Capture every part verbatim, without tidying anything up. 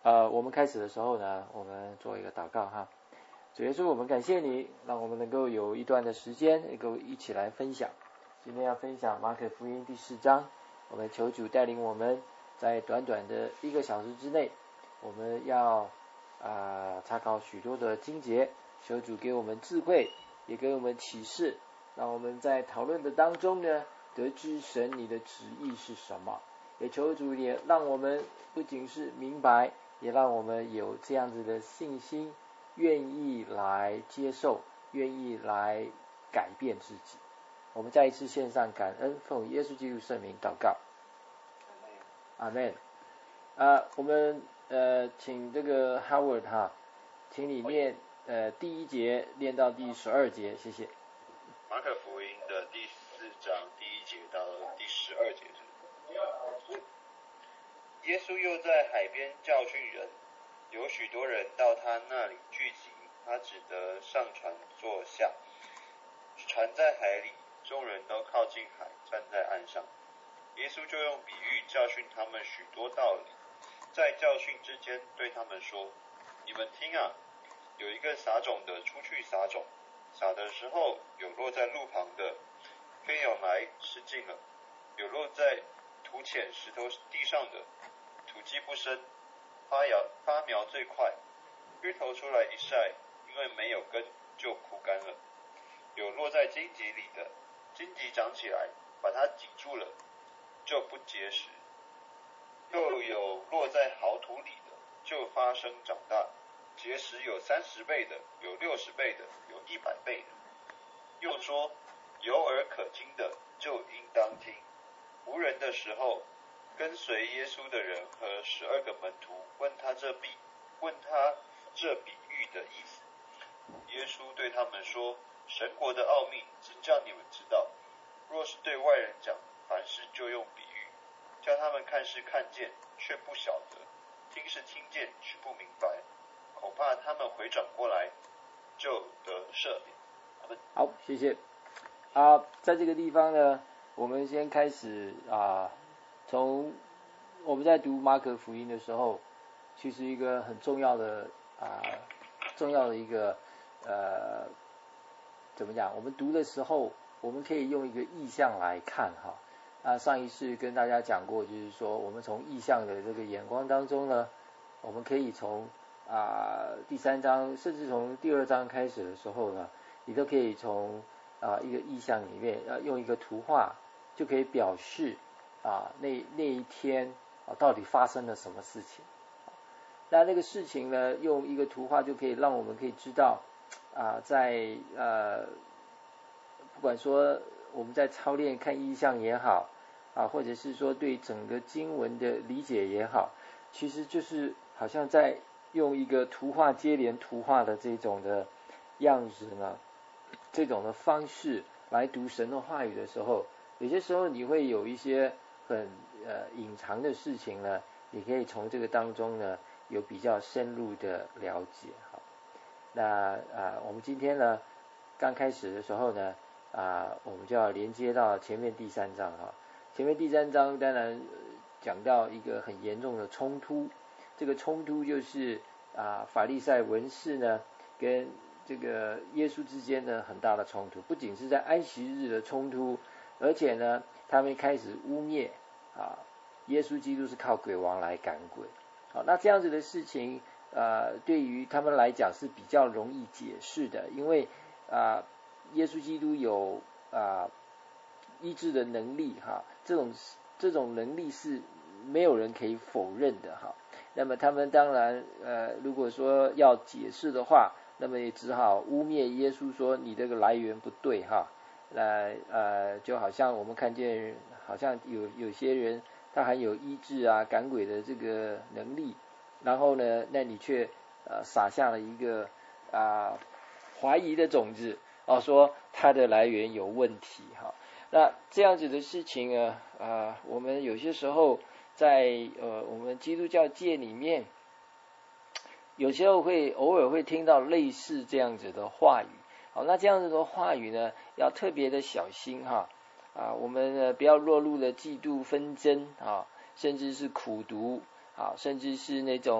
呃，我们开始的时候呢，我们做一个祷告哈。主耶稣，我们感谢你，让我们能够有一段的时间能够一起来分享。今天要分享马可福音第四章，我们求主带领我们在短短的一个小时之内，我们要啊、呃、查考许多的经节，求主给我们智慧，也给我们启示，让我们在讨论的当中呢，得知神你的旨意是什么。也求主也让我们不仅是明白，也让我们有这样子的信心，愿意来接受，愿意来改变自己。我们再一次献上感恩，奉耶稣基督圣名祷告，阿们。啊，我们呃请这个 Howard 哈，请你念呃第一节念到第十二节，谢谢。 马可福音的第四章第一节到第十二节。耶稣又在海边教训人，有许多人到他那里聚集，他只得上船坐下。船在海里，众人都靠近海，站在岸上。耶稣就用比喻教训他们许多道理，在教训之间对他们说：你们听啊，有一个撒种的出去撒种，撒的时候有落在路旁的，飞鸟来吃尽了；有落在土浅石头地上的，土基不深，发芽发苗最快，枝头出来一晒，因为没有根就枯干了；有落在荆棘里的，荆棘长起来，把它挤住了，就不结实；又有落在好土里的，就发生长大，结实有三十倍的，有六十倍的，有一百倍的。又说，有耳可听的，就应当听。无人的时候，跟随耶稣的人和十二个门徒问他这比问他这比喻的意思。耶稣对他们说：神国的奥秘只叫你们知道，若是对外人讲，凡事就用比喻，叫他们看是看见，却不晓得；听是听见，却不明白。恐怕他们回转过来，就得赦免。 好，谢谢。啊，在这个地方呢，我们先开始啊，从我们在读马可福音的时候，其实一个很重要的啊，重要的一个呃，怎么讲？我们读的时候，我们可以用一个意象来看哈。啊，上一次跟大家讲过，就是说我们从意象的这个眼光当中呢，我们可以从啊第三章，甚至从第二章开始的时候呢，你都可以从啊一个意象里面，呃用一个图画就可以表示啊那那一天啊到底发生了什么事情。那那个事情呢，用一个图画就可以让我们可以知道啊，在呃不管说我们在操练看意象也好啊，或者是说对整个经文的理解也好，其实就是好像在用一个图画接连图画的这种的样子呢，这种的方式来读神的话语的时候，有些时候你会有一些很呃隐藏的事情呢，你可以从这个当中呢有比较深入的了解。好，那啊、呃、我们今天呢刚开始的时候呢啊、呃、我们就要连接到前面第三章哈。前面第三章当然讲到一个很严重的冲突，这个冲突就是啊法利赛文士呢跟这个耶稣之间的很大的冲突，不仅是在安息日的冲突，而且呢他们开始污蔑啊耶稣基督是靠鬼王来赶鬼。好，那这样子的事情呃对于他们来讲是比较容易解释的，因为啊耶稣基督有啊医治的能力哈，这种这种能力是没有人可以否认的哈。那么他们当然呃如果说要解释的话，那么也只好污蔑耶稣说你这个来源不对哈。那呃就好像我们看见好像有有些人他还有医治啊赶鬼的这个能力，然后呢那你却呃撒下了一个啊、呃、怀疑的种子哦，说他的来源有问题哈。那这样子的事情呢啊、呃、我们有些时候在呃我们基督教界里面有时候会偶尔会听到类似这样子的话语。好，那这样子的话语呢要特别的小心哈啊，我们呢不要落入了嫉妒纷争啊，甚至是苦毒啊，甚至是那种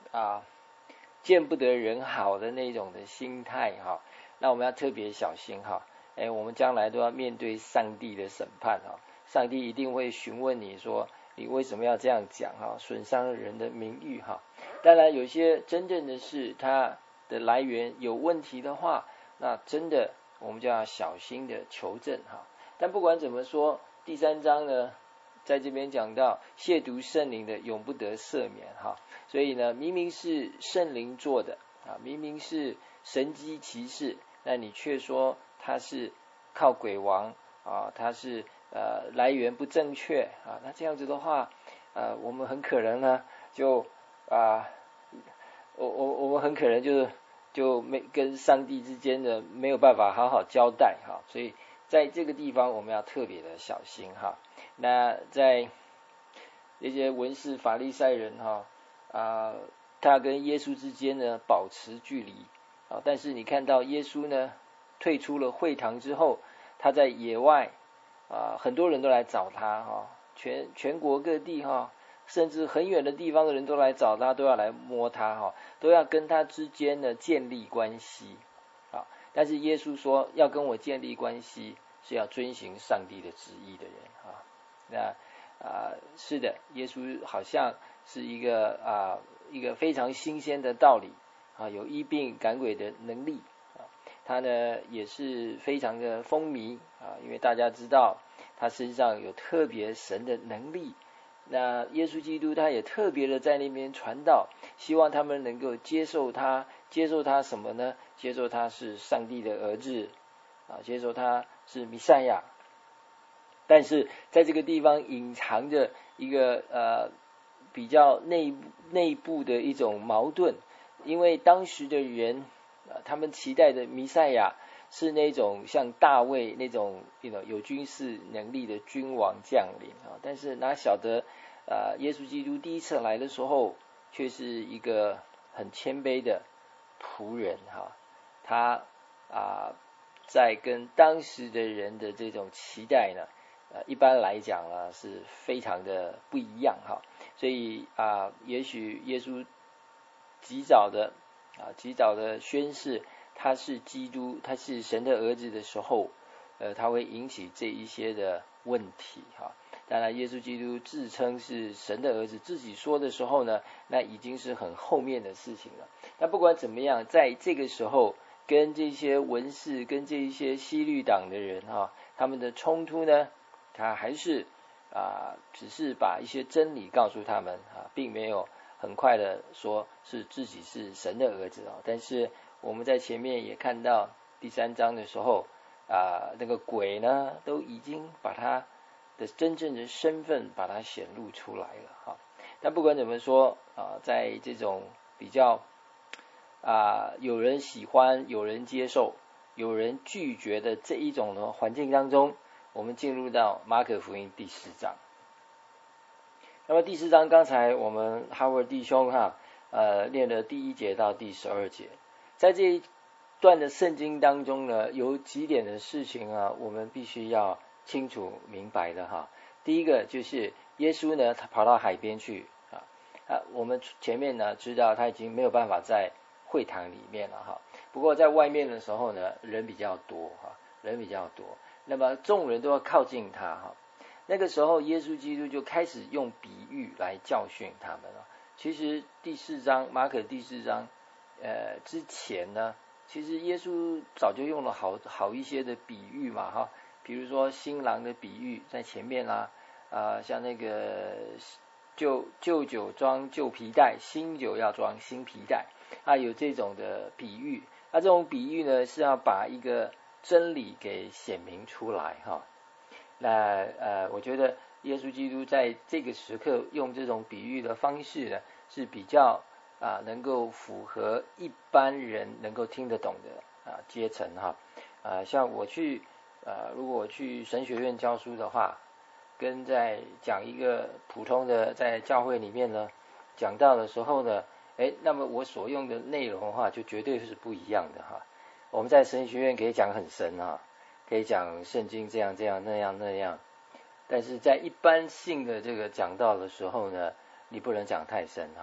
啊见不得人好的那种的心态哈，那我们要特别小心哈。哎，我们将来都要面对上帝的审判哈，上帝一定会询问你说你为什么要这样讲哈，损伤了人的名誉哈。当然有些真正的是它的来源有问题的话，那真的我们就要小心的求证哈。但不管怎么说，第三章呢在这边讲到亵渎圣灵的永不得赦免哈，所以呢明明是圣灵做的啊，明明是神机骑士，那你却说他是靠鬼王啊，他是呃来源不正确啊，那这样子的话呃我们很可能呢就啊我我我们很可能就是就没跟上帝之间的没有办法好好交代哈，所以在这个地方我们要特别的小心哈。那在那些文士法利赛人哈啊，他跟耶稣之间呢保持距离啊，但是你看到耶稣呢退出了会堂之后，他在野外啊，很多人都来找他哈，全全国各地哈，甚至很远的地方的人都来找他，都要来摸他哈，都要跟他之间呢建立关系啊。但是耶稣说要跟我建立关系是要遵行上帝的旨意的人啊。那啊、呃，是的，耶稣好像是一个啊、呃、一个非常新鲜的道理啊，有医病赶鬼的能力啊，他呢也是非常的风靡啊，因为大家知道他身上有特别神的能力。那耶稣基督他也特别的在那边传道，希望他们能够接受他，接受他什么呢？接受他是上帝的儿子啊，接受他是弥赛亚。但是在这个地方隐藏着一个呃比较内内部的一种矛盾，因为当时的人、呃、他们期待的弥赛亚是那种像大卫那种 you know, 有军事能力的君王将领啊，但是哪晓得呃耶稣基督第一次来的时候却是一个很谦卑的仆人哈，他啊、呃、在跟当时的人的这种期待呢呃，一般来讲呢是非常的不一样哈，所以啊、呃，也许耶稣及早的啊，及早的宣示他是基督，他是神的儿子的时候，呃，他会引起这一些的问题哈。当然，耶稣基督自称是神的儿子，自己说的时候呢，那已经是很后面的事情了。那不管怎么样，在这个时候，跟这些文士、跟这一些希律党的人哈，他们的冲突呢？他还是啊、呃，只是把一些真理告诉他们啊，并没有很快的说是自己是神的儿子啊。但是我们在前面也看到第三章的时候啊、呃，那个鬼呢都已经把他的真正的身份把它显露出来了哈。但不管怎么说啊、呃，在这种比较啊、呃、有人喜欢、有人接受、有人拒绝的这一种的环境当中。我们进入到马可福音第四章。那么第四章刚才我们哈维尔弟兄哈呃念了第一节到第十二节，在这一段的圣经当中呢，有几点的事情啊，我们必须要清楚明白的哈。第一个就是耶稣呢，他跑到海边去啊啊，我们前面呢知道他已经没有办法在会堂里面了哈，不过在外面的时候呢，人比较多哈，人比较多。那么众人都要靠近他哈，那个时候耶稣基督就开始用比喻来教训他们了。其实第四章马可第四章呃之前呢，其实耶稣早就用了好好一些的比喻嘛哈，比如说新郎的比喻在前面啦啊、呃，像那个旧旧酒装旧皮带，新酒要装新皮带啊，有这种的比喻。那这种比喻呢是要把一个真理给显明出来哈，那呃，我觉得耶稣基督在这个时刻用这种比喻的方式呢，是比较啊、呃、能够符合一般人能够听得懂的啊阶层哈啊、呃，像我去呃，如果我去神学院教书的话，跟在讲一个普通的在教会里面呢讲到的时候呢，哎，那么我所用的内容的话，就绝对是不一样的哈。我们在神学院可以讲很深啊，可以讲圣经这样这样那样那样，但是在一般性的这个讲道的时候呢，你不能讲太深哈，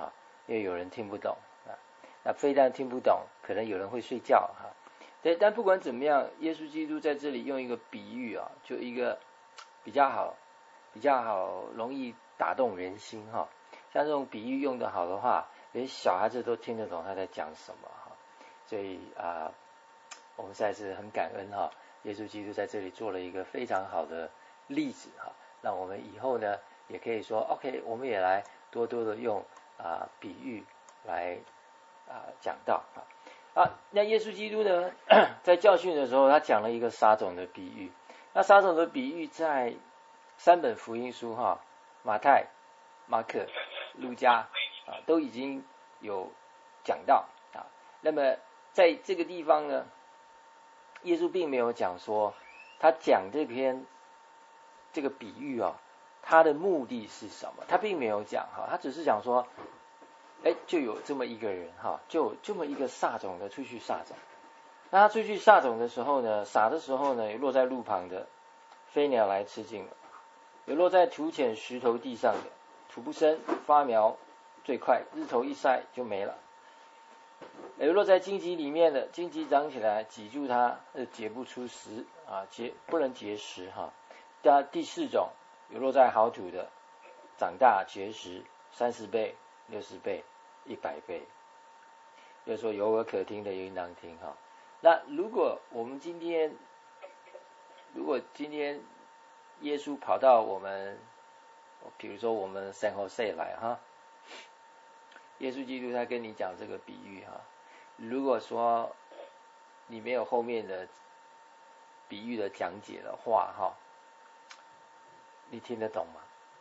因为有人听不懂啊。那非但听不懂，可能有人会睡觉哈。对，但不管怎么样，耶稣基督在这里用一个比喻啊，就一个比较好、比较好、容易打动人心哈。像这种比喻用得好的话，连小孩子都听得懂他在讲什么哈。所以啊、呃，我们实在是很感恩哈，耶稣基督在这里做了一个非常好的例子哈，让我们以后呢也可以说 ，OK， 我们也来多多的用啊、呃、比喻来啊、呃、讲道啊。啊，那耶稣基督呢，在教训的时候，他讲了一个撒种的比喻。那撒种的比喻在三本福音书哈，马太、马可、路加啊，都已经有讲到啊。那么在这个地方呢，耶稣并没有讲说他讲这篇这个比喻啊，他的目的是什么？他并没有讲哈，他只是讲说，哎，就有这么一个人哈，就有这么一个撒种的出去撒种。那他出去撒种的时候呢，撒的时候呢，落在路旁的，飞鸟来吃尽了；有落在土浅石头地上的，土不生，发苗最快，日头一晒就没了；有落在荆棘里面的，荆棘长起来挤住它，呃，结不出实啊，结不能结实哈。第第四种，有落在好土的，长大结实，三十倍、六十倍、一百倍。就是说有耳可听的应当听哈。那如果我们今天，如果今天耶稣跑到我们，比如说我们 San Jose 来哈，耶稣基督他跟你讲这个比喻哈，如果说你没有后面的比喻的讲解的话哈，你听得懂吗？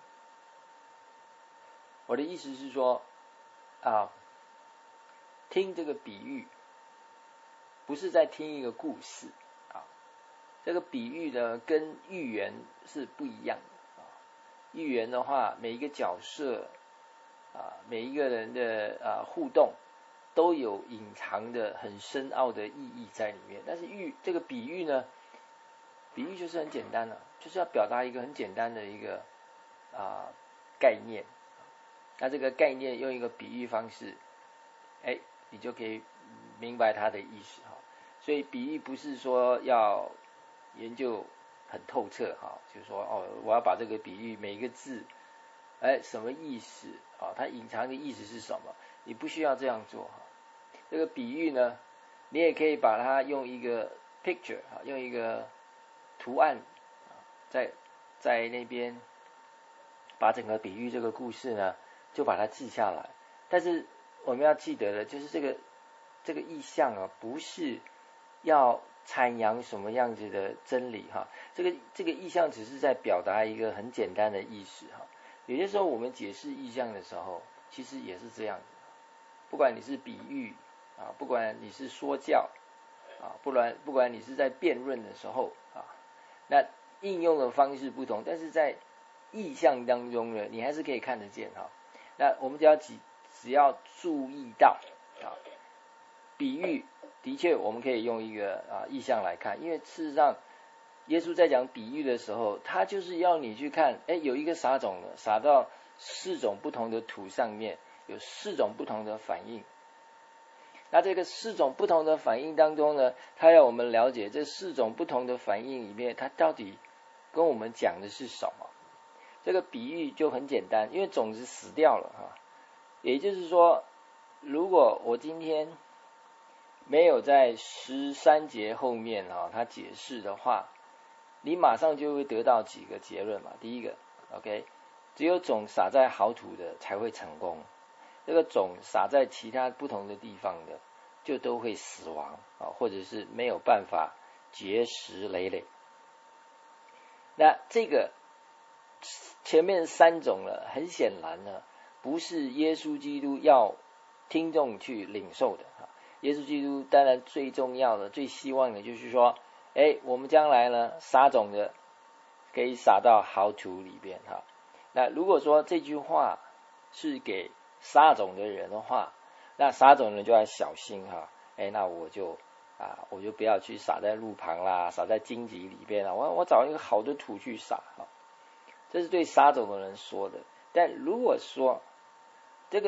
我的意思是说啊，听这个比喻不是在听一个故事啊，这个比喻呢跟寓言是不一样的啊。寓言的话，每一个角色啊，每一个人的啊互动都有隐藏的很深奥的意义在里面。但是喻这个比喻呢，比喻就是很简单的，就是要表达一个很简单的一个啊概念。那这个概念用一个比喻方式，哎，你就可以明白它的意思哈。所以比喻不是说要研究很透彻哈，就是说哦，我要把这个比喻每一个字，哎，什么意思啊？它隐藏的意思是什么？你不需要这样做哈。这个比喻呢，你也可以把它用一个 picture 啊，用一个图案啊，在在那边把整个比喻这个故事呢，就把它记下来。但是我们要记得的就是这个这个意象啊，不是要阐扬什么样子的真理哈。这个这个意象只是在表达一个很简单的意思哈。有些时候我们解释意象的时候，其实也是这样子。不管你是比喻啊，不管你是说教啊，不管不管你是在辩论的时候啊，那应用的方式不同，但是在意象当中呢，你还是可以看得见哈。那我们只要只只要注意到啊，比喻的确我们可以用一个啊意象来看，因为事实上耶稣在讲比喻的时候，他就是要你去看，哎，有一个撒种的，撒到四种不同的土上面，有四种不同的反应。那这个四种不同的反应当中呢，他要我们了解这四种不同的反应里面，它到底跟我们讲的是什么？这个比喻就很简单，因为种子死掉了哈。也就是说，如果我今天没有在十三节后面哈，他解释的话，你马上就会得到几个结论嘛。第一个 ，OK， 只有种撒在好土的才会成功，这个种撒在其他不同的地方的，就都会死亡啊，或者是没有办法结实累累。那这个前面三种了，很显然呢，不是耶稣基督要听众去领受的啊。耶稣基督当然最重要的、最希望的就是说，哎，我们将来呢撒种的可以撒到好土里边哈。那如果说这句话是给撒种的人的话，那撒种的人就要小心哈。哎，那我就啊，我就不要去撒在路旁啦，撒在荆棘里边啦，我我找一个好的土去撒哈。这是对撒种的人说的。但如果说这个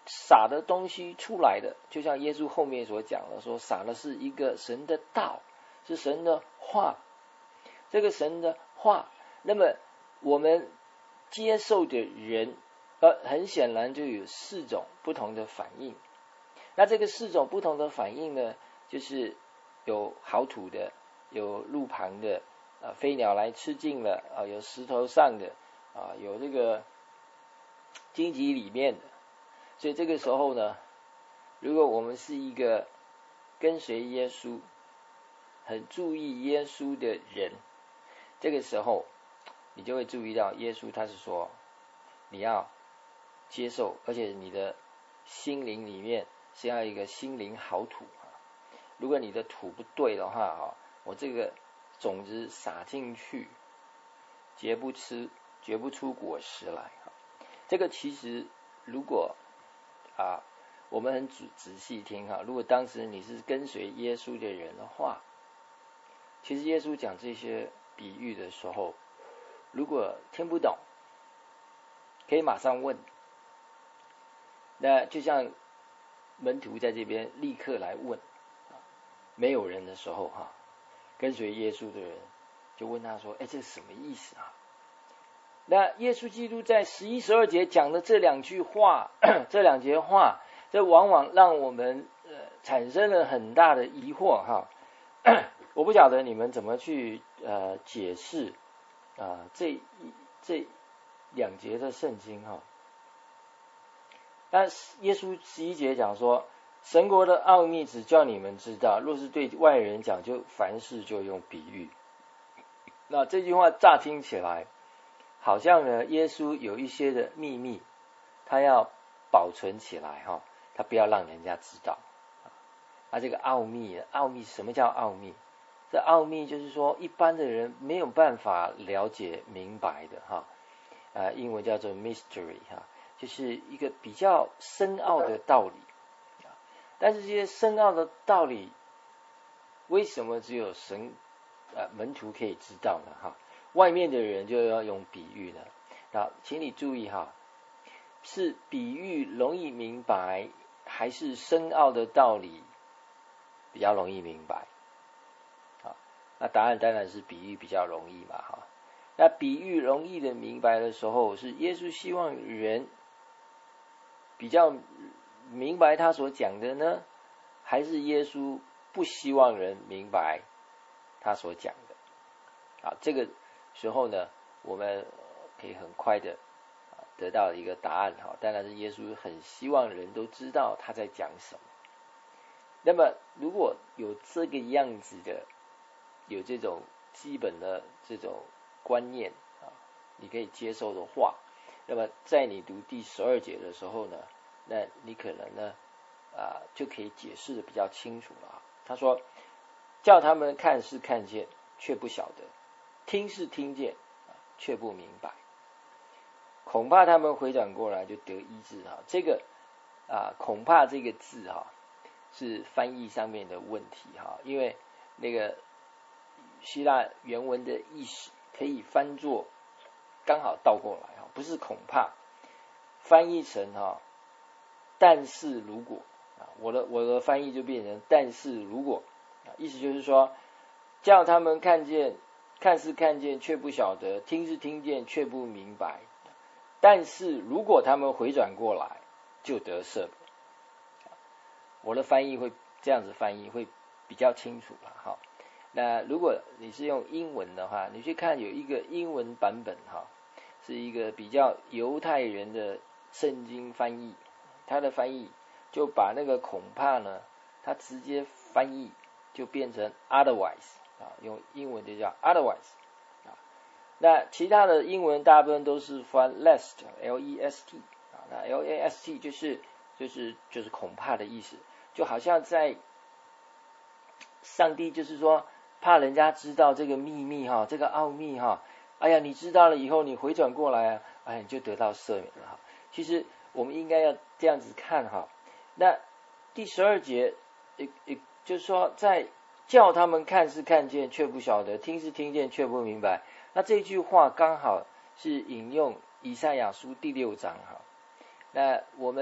撒的东西出来的，就像耶稣后面所讲的，说撒的是一个神的道，是神的话。这个神的话，那么我们接受的人，呃，很显然就有四种不同的反应。那这个四种不同的反应呢，就是有好土的，有路旁的，啊，飞鸟来吃尽了，啊，有石头上的，啊，有这个荆棘里面的。所以这个时候呢，如果我们是一个跟随耶稣、很注意耶稣的人，这个时候你就会注意到耶稣他是说，你要接受，而且你的心灵里面是要一个心灵好土。如果你的土不对的话，我这个种子撒进去，结不吃，结不出果实来。这个其实如果啊，我们很仔仔细听哈，如果当时你是跟随耶稣的人的话，其实耶稣讲这些比喻的时候，如果听不懂，可以马上问。那就像门徒在这边立刻来问，没有人的时候哈，跟随耶稣的人就问他说：“哎，这是什么意思啊？”那耶稣基督在十一、十二节讲的这两句话，这两节话，这往往让我们呃产生了很大的疑惑哈。我不晓得你们怎么去呃解释啊、呃、这这两节的圣经哈。那耶稣十一节讲说，神国的奥秘只叫你们知道，若是对外人讲，就凡事就用比喻。那这句话乍听起来，好像呢，耶稣有一些的秘密，他要保存起来哈，他不要让人家知道。啊，这个奥秘，奥秘什么叫奥秘？这奥秘就是说，一般的人没有办法了解明白的哈。呃，英文叫做 mystery 哈，就是一个比较深奥的道理。但是这些深奥的道理，为什么只有神呃门徒可以知道呢？哈，外面的人就要用比喻呢。那请你注意哈，是比喻容易明白，还是深奥的道理比较容易明白？好，那答案当然是比喻比较容易嘛，哈。那比喻容易的明白的时候，是耶稣希望人比较明白他所讲的呢，还是耶稣不希望人明白他所讲的？好，这个时候呢，我们可以很快的得到一个答案哈。当然是耶稣很希望人都知道他在讲什么。那么如果有这个样子的，有这种基本的这种观念啊，你可以接受的话，那么在你读第十二节的时候呢，那你可能呢啊就可以解释的比较清楚了。他说，叫他们看是看见，却不晓得；听是听见，却不明白。恐怕他们回转过来就得医治哈。这个啊，恐怕这个字哈是翻译上面的问题哈，因为那个希腊原文的意思可以翻作刚好倒过来哈，不是恐怕，翻译成哈，但是如果啊，我的我的翻译就变成但是如果啊，意思就是说，叫他们看见，看是看见却不晓得，听是听见却不明白。但是如果他们回转过来，就得赦。我的翻译会这样子翻译会比较清楚了哈。那如果你是用英文的话，你去看有一个英文版本哈，是一个比较犹太人的圣经翻译，他的翻译就把那个恐怕呢，他直接翻译就变成 otherwise 啊，用英文就叫 otherwise 啊。那其他的英文大部分都是翻 lest L E S T 啊，那 L A S T 就是就是就是恐怕的意思，就好像在上帝就是说怕人家知道这个秘密哈，这个奥秘哈，哎呀，你知道了以后你回转过来啊，哎，你就得到赦免了哈。其实我们应该要这样子看哈。那第十二节也也就是说，在叫他们看是看见却不晓得，听是听见却不明白。那这句话刚好是引用以赛亚书第六章哈。那我们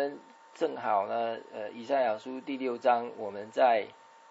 正好呢，呃，以赛亚书第六章，我们在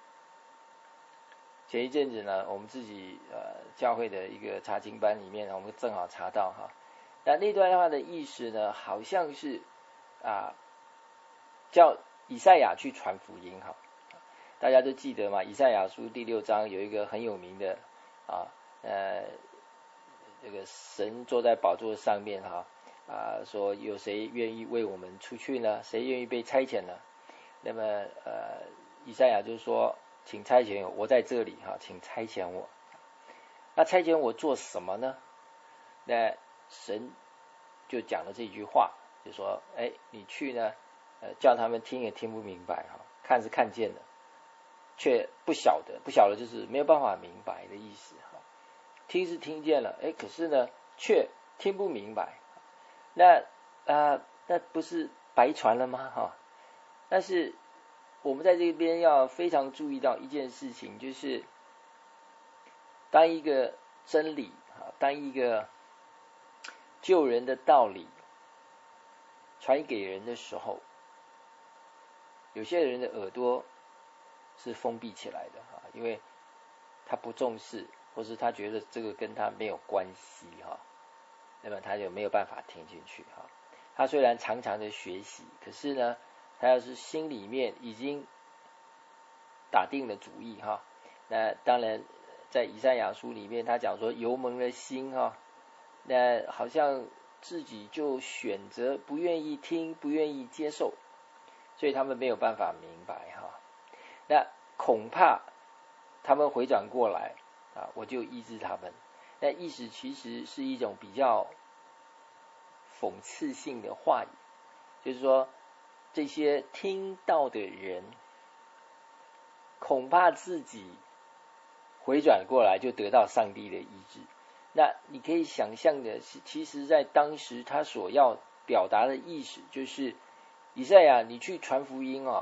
前一阵子呢，我们自己呃教会的一个查经班里面，我们正好查到哈，那那段话的意思呢，好像是啊，叫以赛亚去传福音哈。大家都记得嘛，以赛亚书第六章有一个很有名的啊，呃，这个神坐在宝座上面哈，啊，说有谁愿意为我们出去呢？谁愿意被差遣呢？那么呃，以赛亚就说，请差遣我，我在这里哈，请差遣我。那差遣我做什么呢？那神就讲了这句话，就说，哎，你去呢，呃，叫他们听也听不明白哈，看是看见了，却不晓得，不晓得就是没有办法明白的意思哈。听是听见了，哎，可是呢，却听不明白。那啊、呃，那不是白传了吗？哈，但是我们在这边要非常注意到一件事情，就是当一个真理啊，当一个救人的道理传给人的时候，有些人的耳朵是封闭起来的啊，因为他不重视，或是他觉得这个跟他没有关系哈，那么他就没有办法听进去哈。他虽然常常的学习，可是呢，他要是心里面已经打定了主意哈，那当然在以赛亚书里面他讲说油蒙了心哈，那好像自己就选择不愿意听，不愿意接受，所以他们没有办法明白哈。那恐怕他们回转过来啊，我就医治他们。那意思其实是一种比较讽刺性的话语，就是说这些听到的人恐怕自己回转过来就得到上帝的医治。那你可以想象的是，其实在当时他所要表达的意思就是以赛亚你去传福音哦，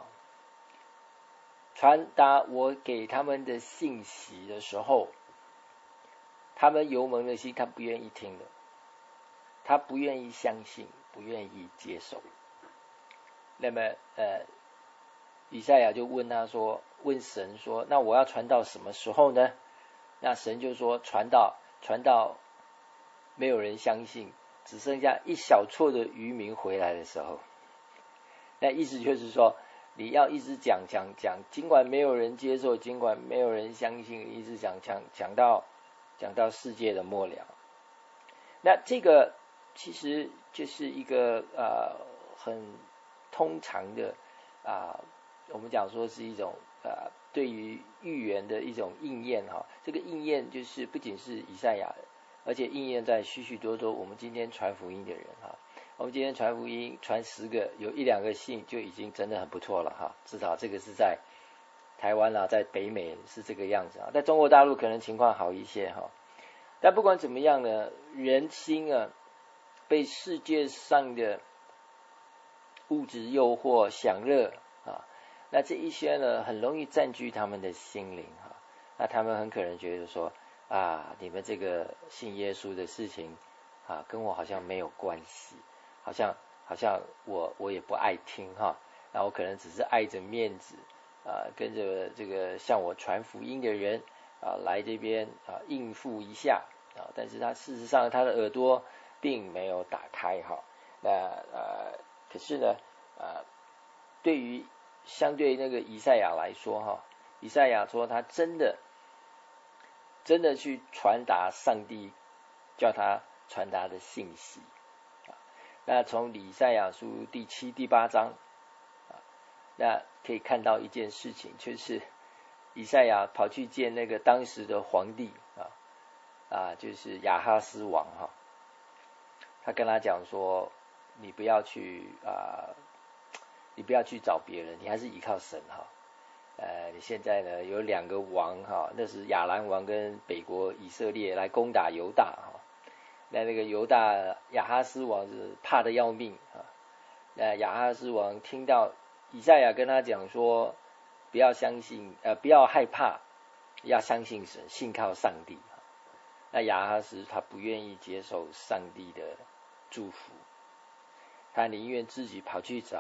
传达我给他们的信息的时候，他们油蒙的心他不愿意听的，他不愿意相信，不愿意接受。那么呃，以赛亚就问他说，问神说，那我要传到什么时候呢？那神就说，传到传到没有人相信，只剩下一小撮的渔民回来的时候。那意思就是说，你要一直讲讲讲，尽管没有人接受，尽管没有人相信，一直讲讲讲到讲到世界的末了。那这个其实就是一个呃很通常的啊、呃，我们讲说是一种呃对于预言的一种应验哈。这个应验就是不仅是以赛亚，而且应验在许许多多我们今天传福音的人哈。我们今天传福音传十个，有一两个信就已经真的很不错了哈。至少这个是在台湾啦，在北美是这个样子啊，在中国大陆可能情况好一些哈。但不管怎么样呢，人心啊被世界上的物质诱惑、享乐啊，那这一些呢很容易占据他们的心灵哈。那他们很可能觉得说啊，你们这个信耶稣的事情啊，跟我好像没有关系。好像好像我我也不爱听哈，那我可能只是爱着面子啊，跟着这个向我传福音的人啊来这边啊应付一下啊，但是他事实上他的耳朵并没有打开哈。那呃可是呢呃对于相对那个以赛亚来说哈，以赛亚说他真的真的去传达上帝叫他传达的信息。那从以赛亚书第七、第八章啊，那可以看到一件事情，就是以赛亚跑去见那个当时的皇帝啊啊，就是亚哈斯王哈，他跟他讲说，你不要去啊，你不要去找别人，你还是依靠神哈。呃，你现在呢有两个王哈，那是亚兰王跟北国以色列来攻打犹大哈。那那个犹大亚哈斯王是怕得要命啊！那亚哈斯王听到以赛亚跟他讲说，不要相信，呃，不要害怕，要相信神，信靠上帝。那亚哈斯他不愿意接受上帝的祝福，他宁愿自己跑去找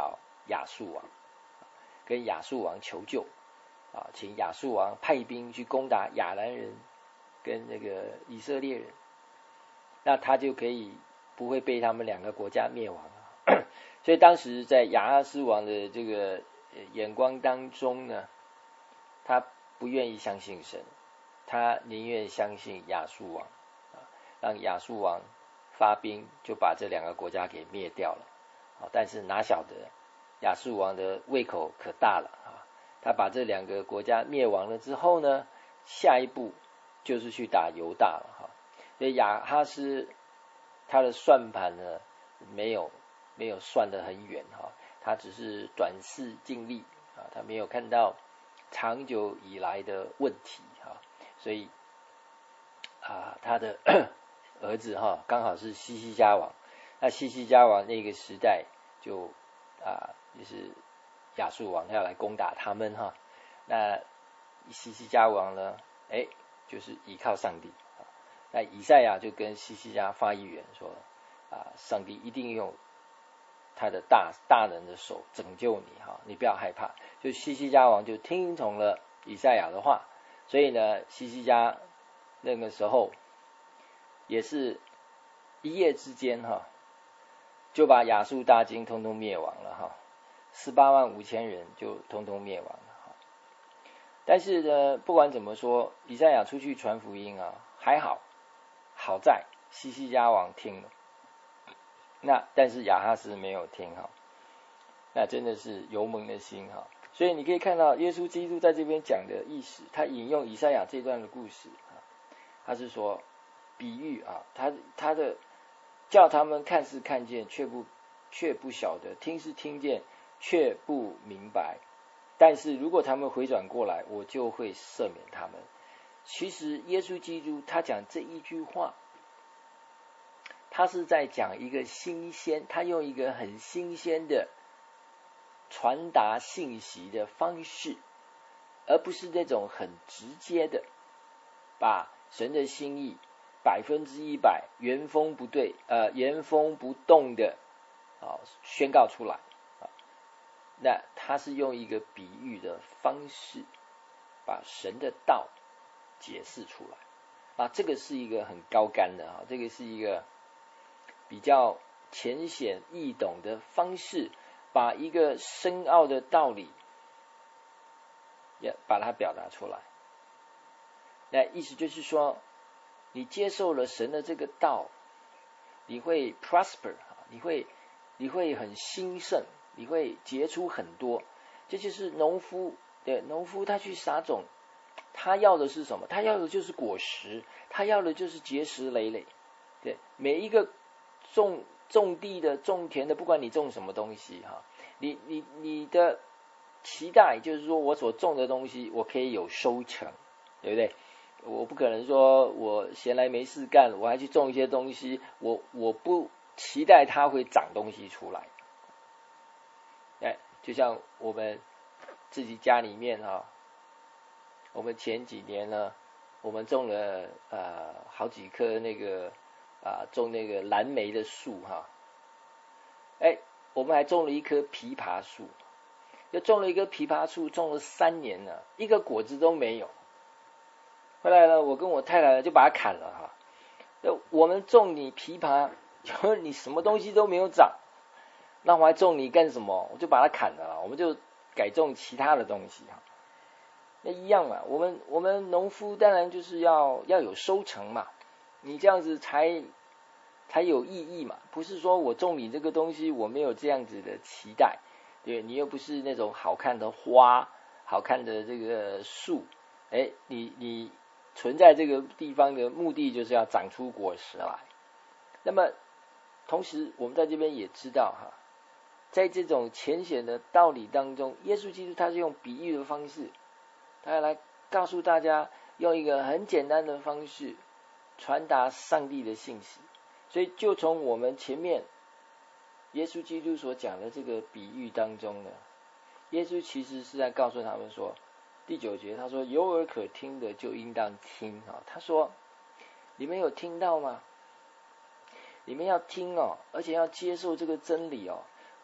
亚述王，跟亚述王求救啊，请亚述王派兵去攻打亚兰人跟那个以色列人，那他就可以不会被他们两个国家灭亡啊。所以当时在亚哈斯王的这个眼光当中呢，他不愿意相信神，他宁愿相信亚述王啊，让亚述王发兵就把这两个国家给灭掉了啊。但是哪晓得亚述王的胃口可大了啊，他把这两个国家灭亡了之后呢，下一步就是去打犹大了哈。所以亚哈斯他的算盘呢，没有没有算得很远哈，他只是短视近利啊，他没有看到长久以来的问题哈，所以啊，他的儿子哈刚好是西西家王，那西西家王那个时代就啊也是亚述王要来攻打他们哈，那西西家王呢，哎就是依靠上帝。那以赛亚就跟西西家发预言说啊，上帝一定用他的大大能的手拯救你哈，你不要害怕。就西西家王就听从了以赛亚的话，所以呢，西西家那个时候也是一夜之间哈，就把亚述大军通通灭亡了哈，十八万五千人就通通灭亡了哈。但是呢，不管怎么说，以赛亚出去传福音啊，还好。好在西西家王听了，那但是亚哈斯没有听哈，那真的是油蒙的心哈。所以你可以看到耶稣基督在这边讲的意思，他引用以赛亚这段的故事啊，他是说比喻啊，他他的叫他们看是看见，却不却不晓得；听是听见，却不明白。但是如果他们回转过来，我就会赦免他们。其实耶稣基督他讲这一句话，他是在讲一个新鲜，他用一个很新鲜的传达信息的方式，而不是那种很直接的把神的心意百分之一百原封不对呃原封不动的啊宣告出来啊。那他是用一个比喻的方式把神的道解释出来啊，这个是一个很高竿的啊，这个是一个比较浅显易懂的方式，把一个深奥的道理也把它表达出来。那意思就是说，你接受了神的这个道，你会 prosper， 你会你会很兴盛，你会结出很多。这就是农夫，对，农夫他去撒种，他要的是什么？他要的就是果实，他要的就是结实累累。对，每一个种种地的、种田的，不管你种什么东西哈，你你你的期待就是说我所种的东西，我可以有收成，对不对？我不可能说我闲来没事干，我还去种一些东西，我我不期待它会长东西出来。哎，就像我们自己家里面哈，我们前几年呢，我们种了呃好几棵那个啊、呃、种那个蓝莓的树哈，哎，我们还种了一棵枇杷树，就种了一个枇杷树，种了三年了，一个果子都没有。后来呢，我跟我太太就把它砍了哈。我们种你枇杷，就你什么东西都没有长，那我还种你干什么？我就把它砍了，我们就改种其他的东西哈。那一样嘛，我们我们农夫当然就是要要有收成嘛，你这样子才才有意义嘛，不是说我种你这个东西我没有这样子的期待，对，你又不是那种好看的花、好看的这个树，哎，你你存在这个地方的目的就是要长出果实来。那么同时我们在这边也知道哈，在这种浅显的道理当中，耶稣基督他是用比喻的方式，他要来告诉大家，用一个很简单的方式传达上帝的信息。所以就从我们前面耶稣基督所讲的这个比喻当中呢，耶稣其实是在告诉他们说，第九节他说有耳可听的就应当听啊。他说你们有听到吗？你们要听哦，而且要接受这个真理哦。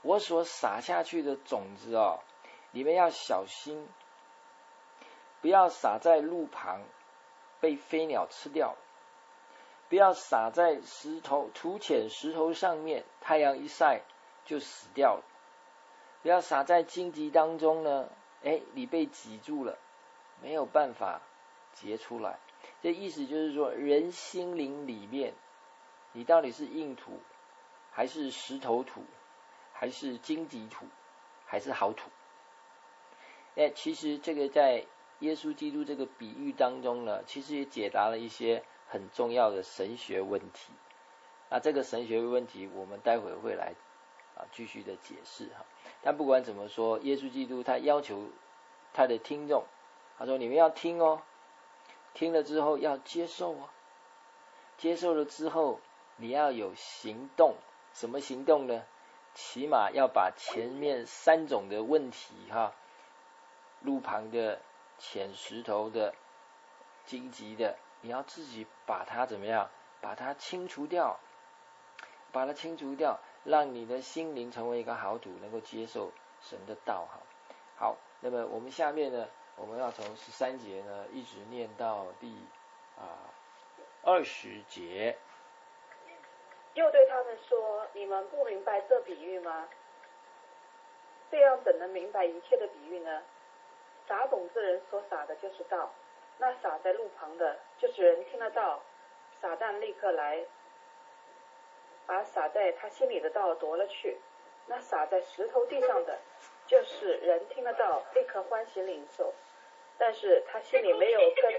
我所撒下去的种子哦，你们要小心，不要撒在路旁被飞鸟吃掉，不要撒在石头土浅石头上面，太阳一晒就死掉了。不要撒在荆棘当中呢，哎，你被挤住了，没有办法结出来。这意思就是说，人心灵里面，你到底是硬土，还是石头土，还是荆棘土，还是好土？哎，其实这个在耶稣基督这个比喻当中呢，其实也解答了一些很重要的神学问题。那这个神学问题，我们待会会来啊继续的解释哈。但不管怎么说，耶稣基督他要求他的听众，他说你们要听哦，听了之后要接受哦，接受了之后你要有行动。什么行动呢？起码要把前面三种的问题哈，路旁的、浅石头的、荆棘的，你要自己把它怎么样？把它清除掉，把它清除掉，让你的心灵成为一个好土，能够接受神的道哈。好，那么我们下面呢，我们要从十三节呢一直念到第啊二十节。 又对他们说：“你们不明白这比喻吗？这样怎能明白一切的比喻呢？撒种子人所撒的就是道，那撒在路旁的，就是人听得到，撒旦立刻来，把撒在他心里的道夺了去。那撒在石头地上的，就是人听得到，立刻欢喜领受，但是他心里没有根，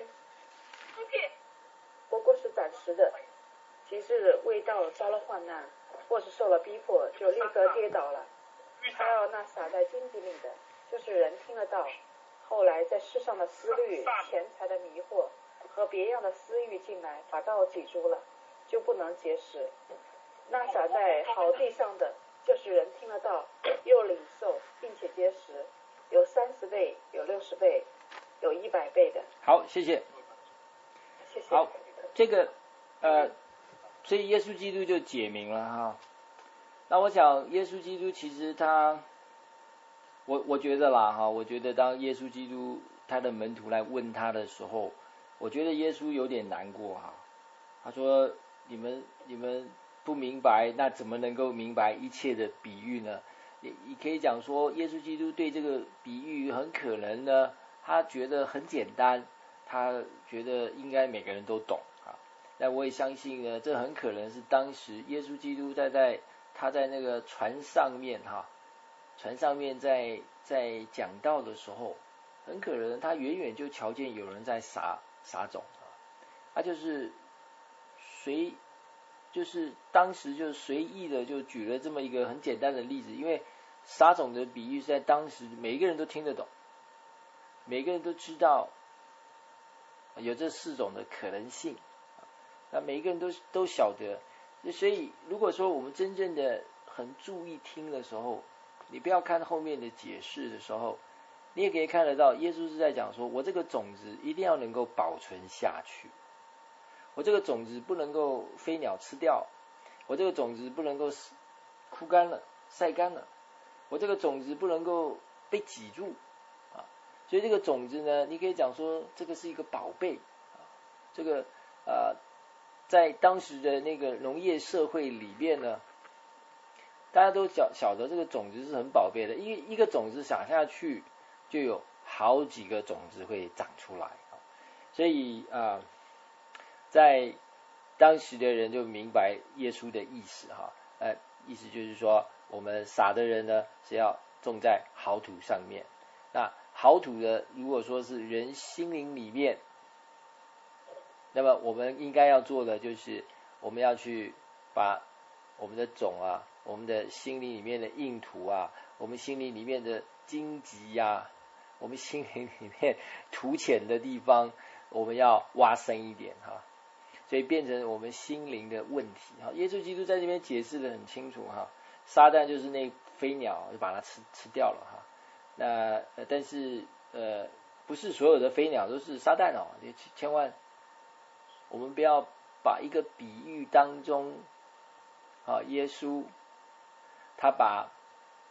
不过是暂时的。即是为道遭了患难，或是受了逼迫，就立刻跌倒了。还有那撒在荆棘里的，就是人听得到，后来在世上的思虑、钱财的迷惑和别样的私欲进来，把道挤住了，就不能结实。那撒在好地上的，就是人听得到，又领受，并且结实，有三十倍，有六十倍，有一百倍的。 好，谢谢。 谢谢。 好，这个呃。所以耶稣基督就解明了哈。那我想耶稣基督其实他，我我觉得啦哈，我觉得当耶稣基督他的门徒来问他的时候，我觉得耶稣有点难过哈。他说：“你们你们不明白，那怎么能够明白一切的比喻呢？”你你可以讲说，耶稣基督对这个比喻很可能呢，他觉得很简单，他觉得应该每个人都懂。但我也相信呢，这很可能是当时耶稣基督在在他在那个船上面哈，船上面在在讲道的时候，很可能他远远就瞧见有人在撒撒种啊，他就是随就是当时就随意的就举了这么一个很简单的例子，因为撒种的比喻在当时每一个人都听得懂，每个人都知道有这四种的可能性。那每一个人都都晓得，所以如果说我们真正的很注意听的时候，你不要看后面的解释的时候，你也可以看得到，耶稣是在讲说，我这个种子一定要能够保存下去，我这个种子不能够飞鸟吃掉，我这个种子不能够枯干了、晒干了，我这个种子不能够被挤住啊。所以这个种子呢，你可以讲说，这个是一个宝贝啊，这个呃。在当时的那个农业社会里面呢，大家都晓晓得这个种子是很宝贝的，一一个种子撒下去，就有好几个种子会长出来，所以啊、呃，在当时的人就明白耶稣的意思哈，呃，意思就是说，我们撒的人呢是要种在好土上面，那好土的如果说是人心灵里面。那么我们应该要做的就是，我们要去把我们的种啊，我们的心灵里面的硬土啊，我们心灵里面的荆棘呀、啊，我们心灵里面土浅的地方，我们要挖深一点哈，所以变成我们心灵的问题哈。耶稣基督在这边解释得很清楚哈，撒旦就是那飞鸟，就把它吃吃掉了哈。那呃但是呃不是所有的飞鸟都是撒旦哦，你千万。我们不要把一个比喻当中，啊，耶稣他把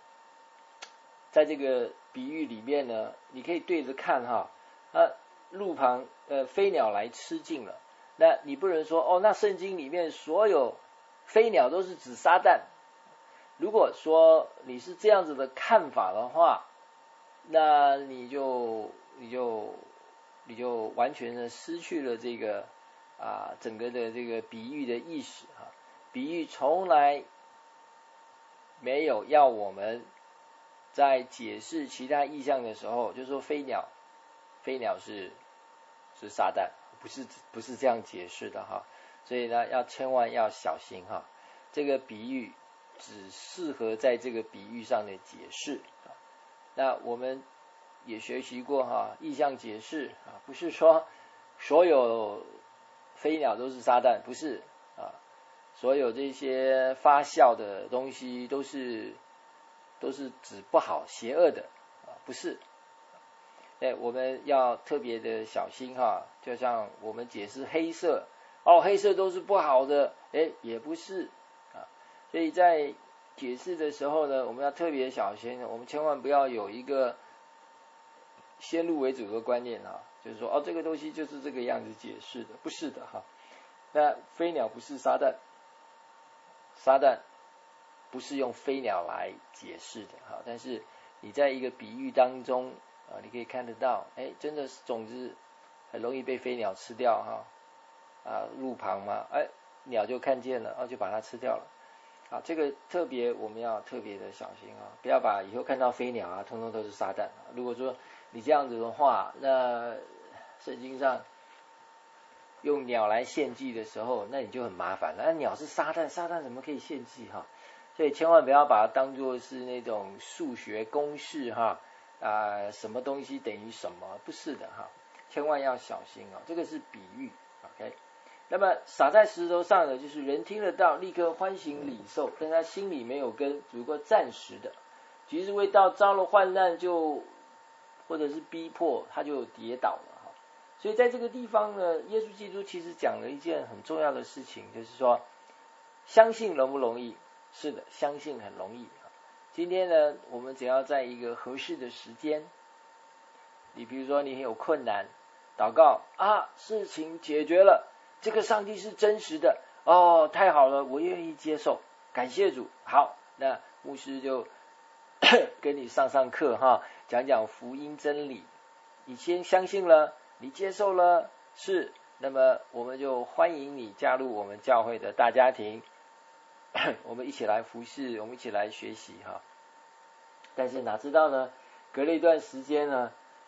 在这个比喻里面呢，你可以对着看哈，啊，路旁呃飞鸟来吃尽了，那你不能说哦，那圣经里面所有飞鸟都是指撒旦。如果说你是这样子的看法的话，那你就你就你就完全的失去了这个啊整个的这个比喻的意识哈。比喻从来没有要我们在解释其他意象的时候，就是说飞鸟，飞鸟是是撒旦，不是不是这样解释的哈。所以呢，要千万要小心哈。这个比喻只适合在这个比喻上的解释。那我们也学习过哈，意象解释啊，不是说所有飞鸟都是撒旦，不是啊，所有这些发笑的东西都是都是指不好、邪恶的啊，不是。哎，我们要特别的小心哈，就像我们解释黑色，哦，黑色都是不好的，哎，也不是啊。所以在解释的时候呢，我们要特别小心，我们千万不要有一个先入为主的观念啊，就是说哦，这个东西就是这个样子解释的，不是的哈。那飞鸟不是撒旦，撒旦不是用飞鸟来解释的哈。但是你在一个比喻当中啊，你可以看得到，哎，真的是种子很容易被飞鸟吃掉哈。啊，路旁嘛，哎，鸟就看见了，然后就把它吃掉了。啊，这个特别我们要特别的小心啊，不要把以后看到飞鸟啊，通通都是撒旦啊。如果说你这样子的话，那圣经上用鸟来献祭的时候，那你就很麻烦了。那鸟是撒旦，撒旦怎么可以献祭哈？所以千万不要把它当作是那种数学公式哈啊，什么东西等于什么，不是的哈，千万要小心啊，这个是比喻 ，OK。那么撒在石头上的，就是人听得到，立刻欢喜领受，但他心里没有根，只不过暂时的，即使未到遭了患难就或者是逼迫，他就跌倒了哈。所以在这个地方呢，耶稣基督其实讲了一件很重要的事情，就是说相信容不容易？是的，相信很容易。今天呢，我们只要在一个合适的时间，你比如说你很有困难，祷告啊，事情解决了。这个上帝是真实的哦，太好了，我愿意接受，感谢主。好，那牧师就跟你上上课哈，讲讲福音真理。你先相信了，你接受了，是，那么我们就欢迎你加入我们教会的大家庭，我们一起来服侍，我们一起来学习哈。但是哪知道呢，隔了一段时间呢，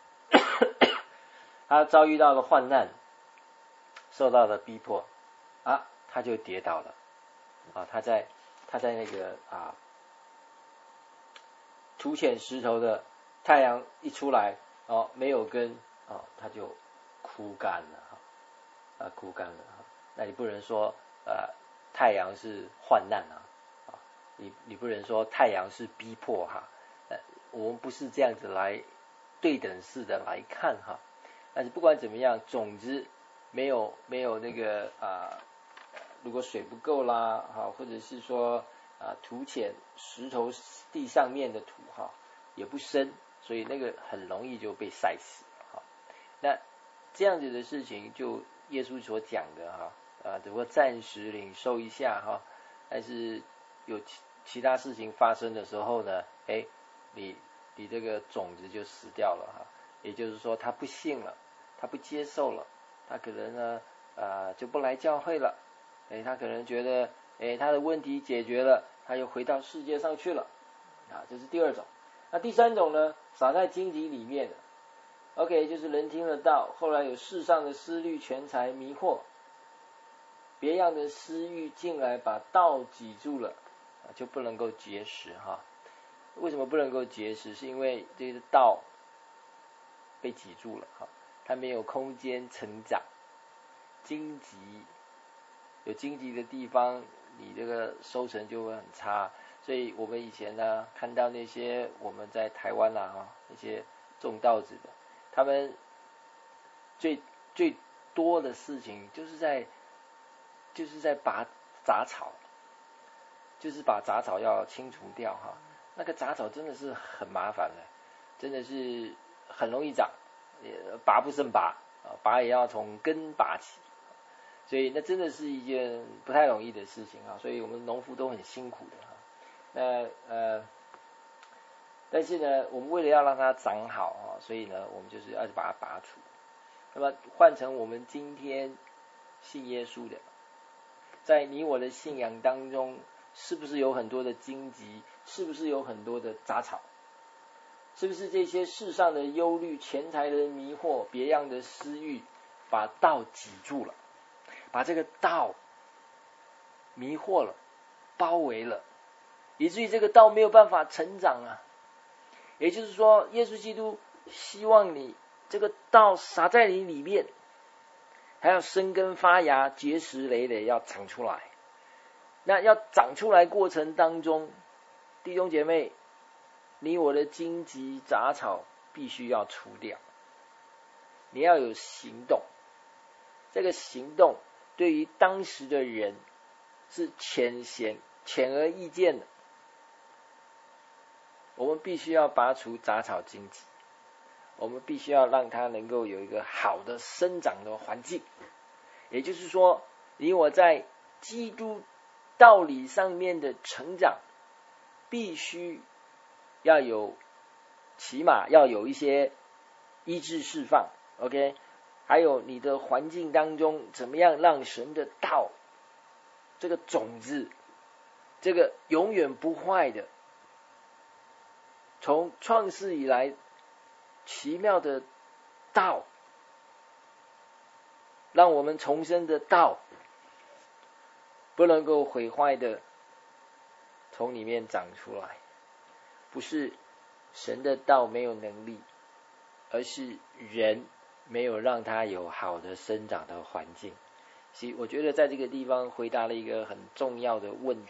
他遭遇到了患难。受到了逼迫啊，他就跌倒了啊！他在他在那个啊凸显石头的太阳一出来哦，没有根哦，他就枯干了哈啊，枯干了哈。那你不能说呃太阳是患难啊啊，你你不能说太阳是逼迫哈，呃，我们不是这样子来对等式的来看哈。但是不管怎么样，种子。没有没有那个啊，如果水不够啦哈，或者是说啊土浅石头地上面的土哈也不深，所以那个很容易就被晒死哈。那这样子的事情，就耶稣所讲的哈啊，只不过暂时领受一下哈，但是有其其他事情发生的时候呢，哎，你你这个种子就死掉了哈。也就是说，他不信了，他不接受了。他可能呢，呃，就不来教会了，哎，他可能觉得，哎，他的问题解决了，他又回到世界上去了，啊，这是第二种。那第三种呢，撒在荆棘里面的 ，OK， 就是人听得到，后来有世上的思虑、钱财、迷惑，别样的私欲进来把道挤住了，啊，就不能够结实哈。为什么不能够结实？是因为这个道被挤住了哈。它没有空间成长，荆棘有荆棘的地方，你这个收成就会很差。所以我们以前呢，看到那些我们在台湾啦哈，那些种稻子的，他们最最多的事情就是在就是在拔杂草，就是把杂草要清除掉哈。 那个杂草真的是很麻烦的，真的是很容易长，拔不胜拔啊，拔也要从根拔起，所以那真的是一件不太容易的事情啊，所以我们农夫都很辛苦的啊。那呃，但是呢，我们为了要让它长好啊，所以呢，我们就是要把它拔除。那么换成我们今天信耶稣的，在你我的信仰当中，是不是有很多的荆棘？是不是有很多的杂草？是不是这些世上的忧虑、钱财的迷惑、别样的私欲，把道挤住了，把这个道迷惑了、包围了，以至于这个道没有办法成长啊？也就是说，耶稣基督希望你这个道撒在你里面，还要生根发芽，结实累累，要长出来。那要长出来过程当中，弟兄姐妹，你我的荆棘杂草必须要除掉，你要有行动。这个行动对于当时的人是浅显显而易见的，我们必须要拔除杂草荆棘，我们必须要让它能够有一个好的生长的环境。也就是说，你我在基督道理上面的成长，必须要有，起码要有一些医治释放 OK， 还有你的环境当中怎么样让神的道这个种子，这个永远不坏的，从创世以来奇妙的道，让我们重生的道不能够毁坏的从里面长出来。不是神的道没有能力，而是人没有让它有好的生长的环境。所以我觉得在这个地方回答了一个很重要的问题，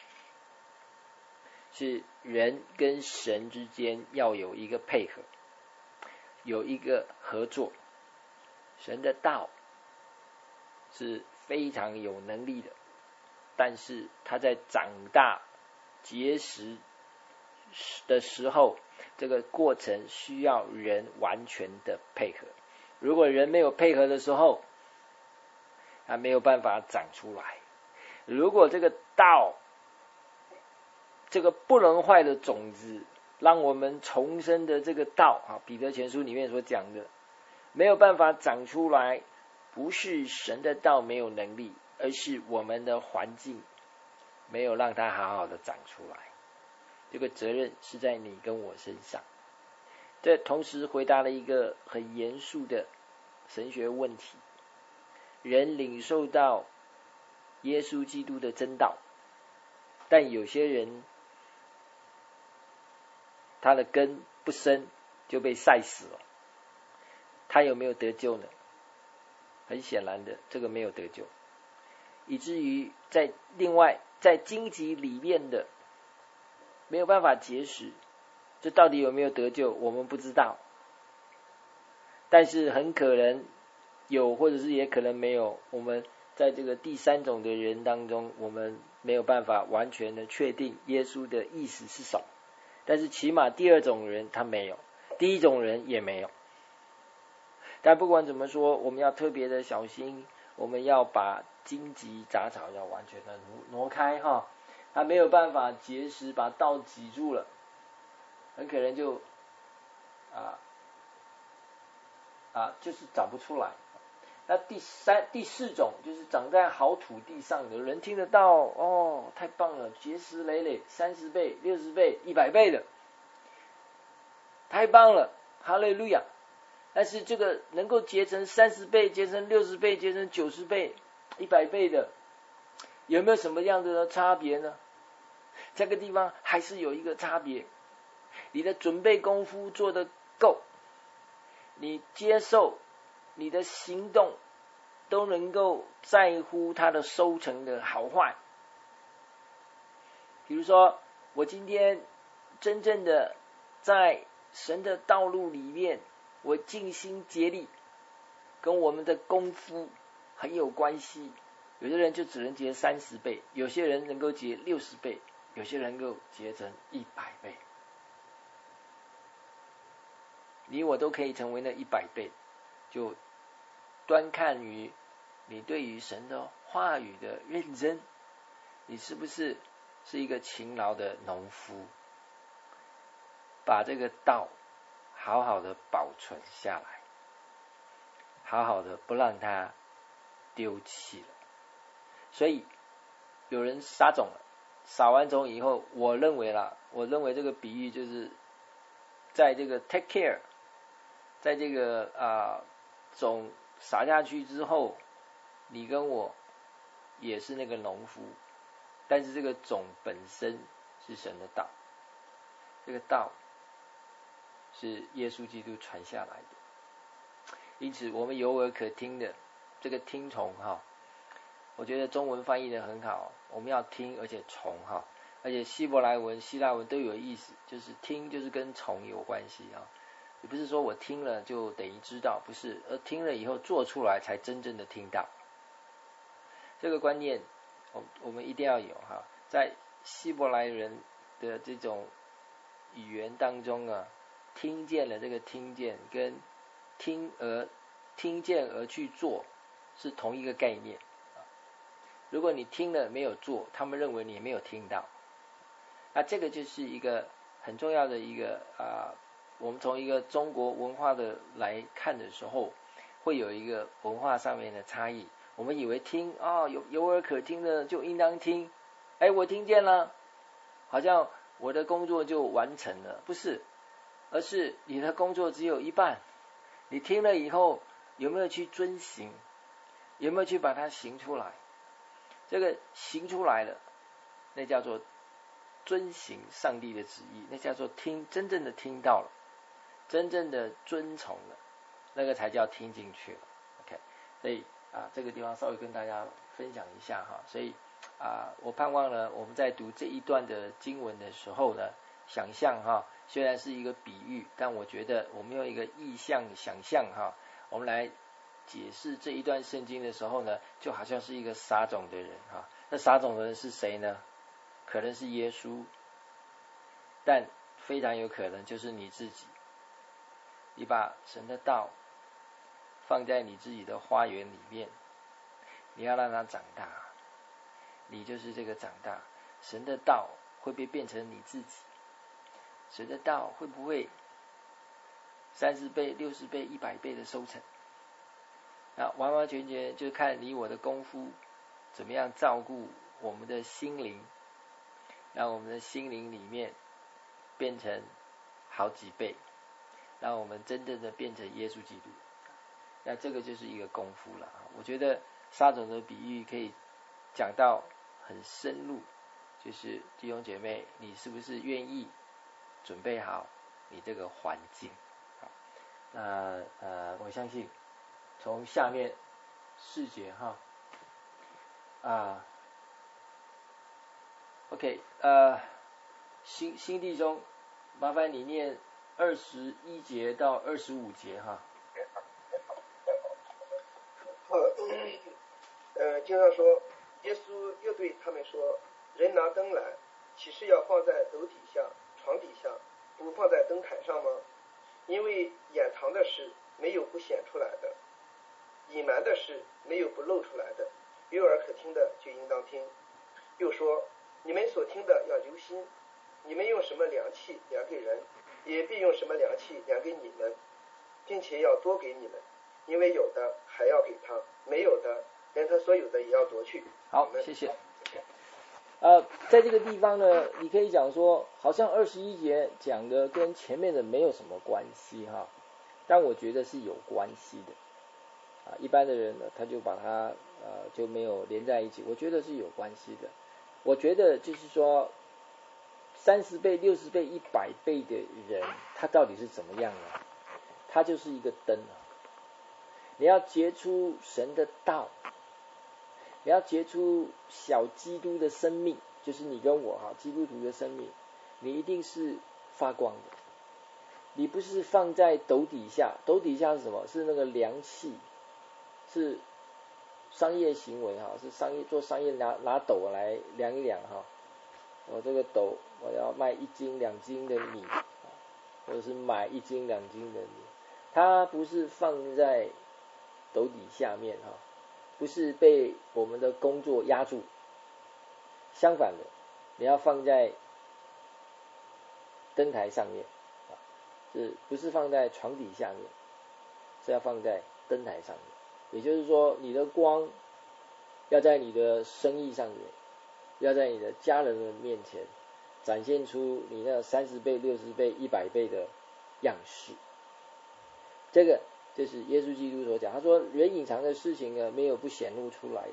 是人跟神之间要有一个配合，有一个合作。神的道是非常有能力的，但是他在长大结实的时候，这个过程需要人完全的配合。如果人没有配合的时候，他没有办法长出来。如果这个道，这个不能坏的种子，让我们重生的这个道啊，彼得前书里面所讲的，没有办法长出来，不是神的道没有能力，而是我们的环境没有让它好好的长出来。这个责任是在你跟我身上。这同时回答了一个很严肃的神学问题：人领受到耶稣基督的真道，但有些人他的根不深，就被晒死了，他有没有得救呢？很显然的，这个没有得救，以至于在另外在荆棘里面的没有办法结实，这到底有没有得救我们不知道，但是很可能有，或者是也可能没有。我们在这个第三种的人当中，我们没有办法完全的确定耶稣的意思是什么，但是起码第二种人他没有，第一种人也没有。但不管怎么说，我们要特别的小心，我们要把荆棘杂草要完全的挪开哈，他没有办法结实，把道挤住了，很可能就啊啊就是长不出来。那第三、第四种就是长在好土地上的人，听得到哦，太棒了，结实累累，三十倍、六十倍、一百倍的，太棒了，哈利路亚。但是这个能够结成三十倍、结成六十倍、结成九十倍、一百倍的，有没有什么样子的差别呢？这个地方还是有一个差别，你的准备功夫做得够，你接受，你的行动都能够在乎它的收成的好坏。比如说，我今天真正的在神的道路里面，我尽心竭力，跟我们的功夫很有关系。有些人就只能结三十倍，有些人能够结六十倍， 有些人能够结成一百倍。你我都可以成为那一百倍，就端看于你对于神的话语的认真，你是不是是一个勤劳的农夫，把这个道好好的保存下来，好好的不让它丢弃了。所以有人撒种了，撒完种以后，我认为啦，我认为这个比喻就是在这个 take care， 在这个啊种撒下去之后，你跟我也是那个农夫，但是这个种本身是神的道，这个道是耶稣基督传下来的，因此我们有耳可听的这个听从哈，我觉得中文翻译的很好，我们要听而且从哈，而且希伯来文、希腊文都有意思，就是听就是跟从有关系啊。也不是说我听了就等于知道，不是，而听了以后做出来才真正的听到。这个观念我我们一定要有哈，在希伯来人的这种语言当中啊，听见了这个听见跟听而听见而去做是同一个概念。如果你听了没有做，他们认为你没有听到。那这个就是一个很重要的一个啊、呃，我们从一个中国文化的来看的时候，会有一个文化上面的差异。我们以为听啊、哦、有有耳可听的就应当听，哎，我听见了，好像我的工作就完成了，不是，而是你的工作只有一半。你听了以后有没有去遵行，有没有去把它行出来？这个行出来了，那叫做遵行上帝的旨意，那叫做听，真正的听到了，真正的遵从了，那个才叫听进去了。 OK， 所以啊，这个地方稍微跟大家分享一下哈。所以啊，我盼望呢，我们在读这一段的经文的时候呢，想象哈，虽然是一个比喻，但我觉得我们用一个意象想象哈，我们来解释这一段圣经的时候呢，就好像是一个撒种的人哈。那撒种的人是谁呢？可能是耶稣，但非常有可能就是你自己。你把神的道放在你自己的花园里面，你要让它长大，你就是这个长大。神的道会不会变成你自己？神的道会不会三十倍、六十倍、一百倍的收成？那完完全全就看你我的功夫怎么样照顾我们的心灵，让我们的心灵里面变成好几倍，让我们真正的变成耶稣基督。那这个就是一个功夫了。我觉得撒种的比喻可以讲到很深入，就是弟兄姐妹，你是不是愿意准备好你这个环境？好，那呃，我相信从下面四节哈啊 ，OK， 呃，新新弟兄，麻烦你念二十一节到二十五节哈。 呃，经上说，耶稣又对他们说：“人拿灯来，岂是要放在斗底下、床底下，不放在灯台上吗？因为掩藏的事没有不显出来的，隐瞒的事没有不露出来的。有耳可听的就应当听。”又说：“你们所听的要留心，你们用什么量器量给人，也必用什么量器量给你们，并且要多给你们，因为有的还要给他，没有的连他所有的也要夺去。” 好，谢谢。呃，在这个地方呢，你可以讲说，好像二十一节讲的跟前面的没有什么关系哈，但我觉得是有关系的。啊，一般的人呢，他就把它呃就没有连在一起，我觉得是有关系的。我觉得就是说，三十倍、六十倍、一百倍的人，他到底是怎么样呢？他就是一个灯啊！你要结出神的道，你要结出小基督的生命，就是你跟我哈，基督徒的生命，你一定是发光的。你不是放在斗底下，斗底下是什么？是那个量器，是商业行为哈，是商业做商业拿拿斗来量一量哈。 我这个斗我要卖一斤两斤的米，或者是买一斤两斤的米，它不是放在斗底下面哈，不是被我们的工作压住，相反的，你要放在灯台上面，是不是放在床底下面？是要放在灯台上面。也就是说，你的光要在你的生意上面，要在你的家人的面前展现出你那三十倍、六十倍、一百倍的样式。这个就是耶稣基督所讲，他说人隐藏的事情呢，没有不显露出来的。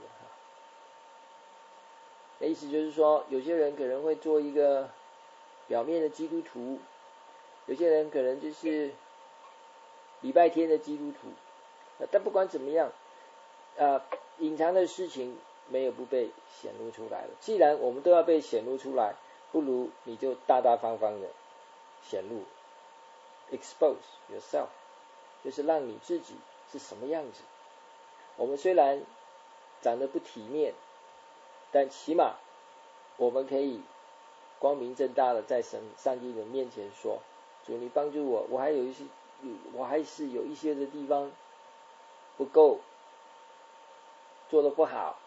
那意思就是说，有些人可能会做一个表面的基督徒，有些人可能就是礼拜天的基督徒，但不管怎么样，呃，隐藏的事情没有不被显露出来了。既然我们都要被显露出来，不如你就大大方方的显露 ，expose yourself， 就是让你自己是什么样子。我们虽然长得不体面，但起码我们可以光明正大的在神上帝的面前说：主，你帮助我，我还有一些，我还是有一些的地方不够，做得不好，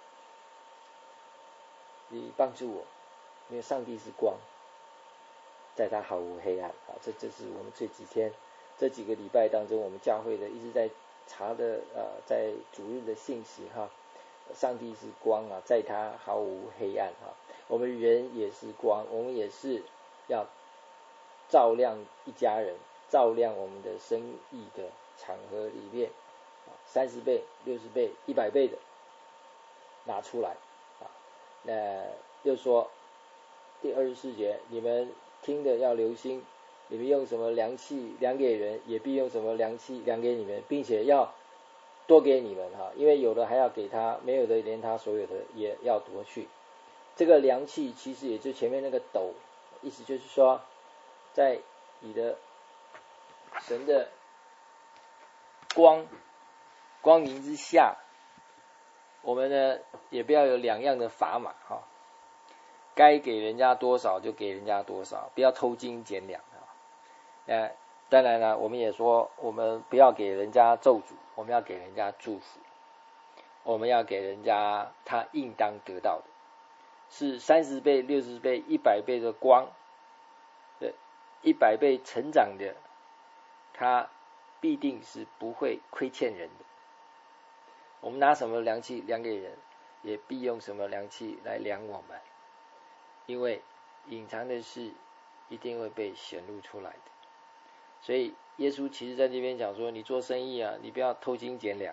你帮助我，因为上帝是光，在他毫无黑暗。好，这这是我们这几天这几个礼拜当中，我们教会的一直在查的呃，在主日的信息哈。上帝是光啊，在他毫无黑暗哈。我们人也是光，我们也是要照亮一家人，照亮我们的生意的场合里面，三十倍、六十倍、一百倍的拿出来啊。那又说第二十四节，你们听的要留心，你们用什么量器量给人，也必用什么量器量给你们，并且要多给你们哈，因为有的还要给他，没有的连他所有的也要夺去。这个量器其实也就前面那个斗，意思就是说，在你的神的光光明之下，我们呢也不要有两样的砝码哈，该给人家多少就给人家多少，不要偷斤减两啊。呃当然了，我们也说，我们不要给人家咒诅，我们要给人家祝福，我们要给人家他应当得到的，是三十倍、六十倍、一百倍的光，对，一百倍成长的，他必定是不会亏欠人的。我们拿什么量器量给人，也必用什么量器来量我们，因为隐藏的事一定会被显露出来的。所以耶稣其实在这边讲说，你做生意啊，你不要偷斤减两，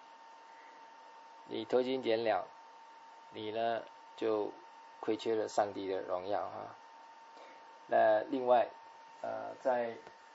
你偷斤减两，你呢就亏缺了上帝的荣耀哈。那另外呃在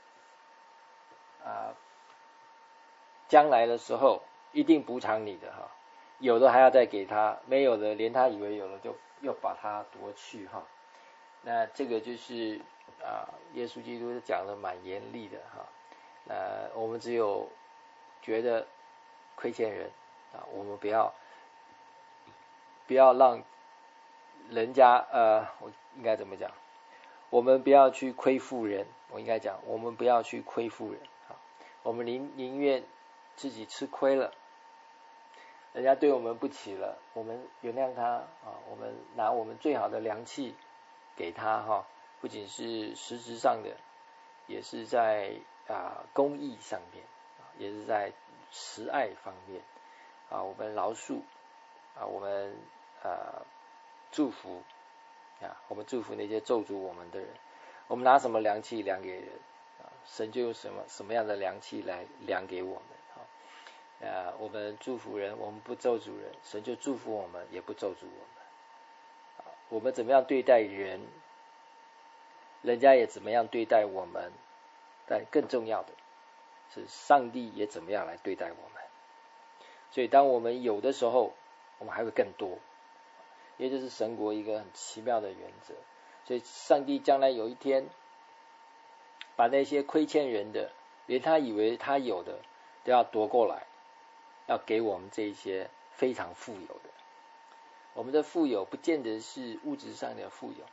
啊将来的时候一定补偿你的哈，有的还要再给他，没有的连他以为有了就又把他夺去哈。那这个就是啊，耶稣基督讲的蛮严厉的哈。那我们只有觉得亏欠人啊，我们不要不要让人家呃，我应该怎么讲？我们不要去亏负人，我应该讲，我们不要去亏负人啊。我们宁宁愿自己吃亏了，人家对我们不起了，我们原谅他啊，我们拿我们最好的良气给他哈。不仅是实质上的，也是在啊公益上面，也是在慈爱方面啊，我们饶恕啊，我们呃祝福啊，我们祝福那些咒诅我们的人。我们拿什么量器量给人啊，神就用什么什么样的量器来量给我们啊。啊，我们祝福人，我们不咒诅人，神就祝福我们，也不咒诅我们。啊，我们怎么样对待人，人家也怎么样对待我们，但更重要的是上帝也怎么样来对待我们。所以当我们有的时候，我们还会更多，因为这是神国一个很奇妙的原则。所以上帝将来有一天把那些亏欠人的，连他以为他有的都要夺过来，要给我们这一些非常富有的。我们的富有不见得是物质上的富有，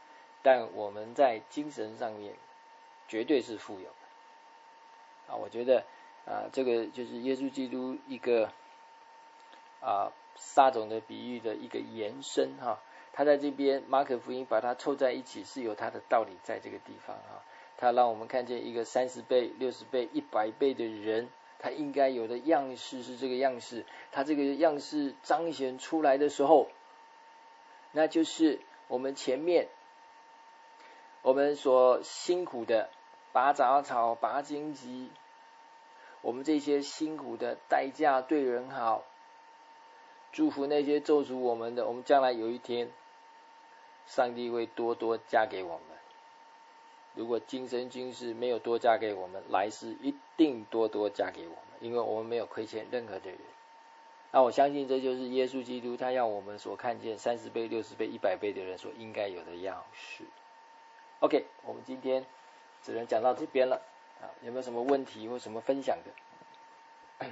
但我们在精神上面绝对是富有的啊！我觉得啊，这个就是耶稣基督一个啊撒种的比喻的一个延伸哈。他在这边马可福音把它凑在一起，是有他的道理在这个地方啊。他让我们看见一个三十倍、六十倍、一百倍的人，他应该有的样式是这个样式。他这个样式彰显出来的时候，那就是我们前面我们所辛苦的拔杂草、拔荆棘，我们这些辛苦的代价对人好，祝福那些咒诅我们的，我们将来有一天上帝会多多加给我们。如果今生今世没有多加给我们，来世一定多多加给我们，因为我们没有亏欠任何的人。那我相信这就是耶稣基督他要我们所看见三十倍、六十倍、一百倍的人所应该有的样式。OK， 我们今天只能讲到这边了啊，有没有什么问题或什么分享的？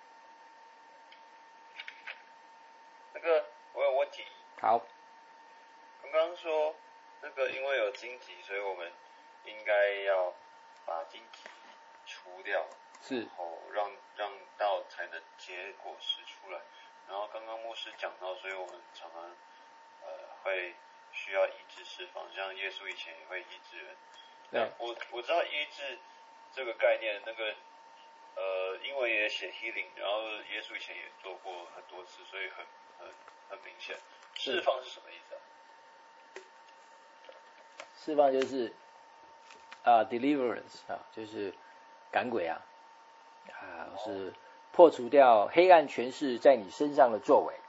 那个我有问题。 好。 刚刚说那个因为有荆棘，所以我们应该要把荆棘除掉， 是， 然后让让道才能结果实出来。然后刚刚牧师讲到，所以我们常常呃会需要医治释放，像耶稣以前也会医治人。 对， 我我知道医治这个概念，那个呃英文也写 healing， 然后耶稣以前也做过很多次，所以很很很明显。释放是什么意思啊？ 释放就是啊、uh, deliverance 啊，就是赶鬼啊，啊、uh, 是破除掉黑暗权势在你身上的作为。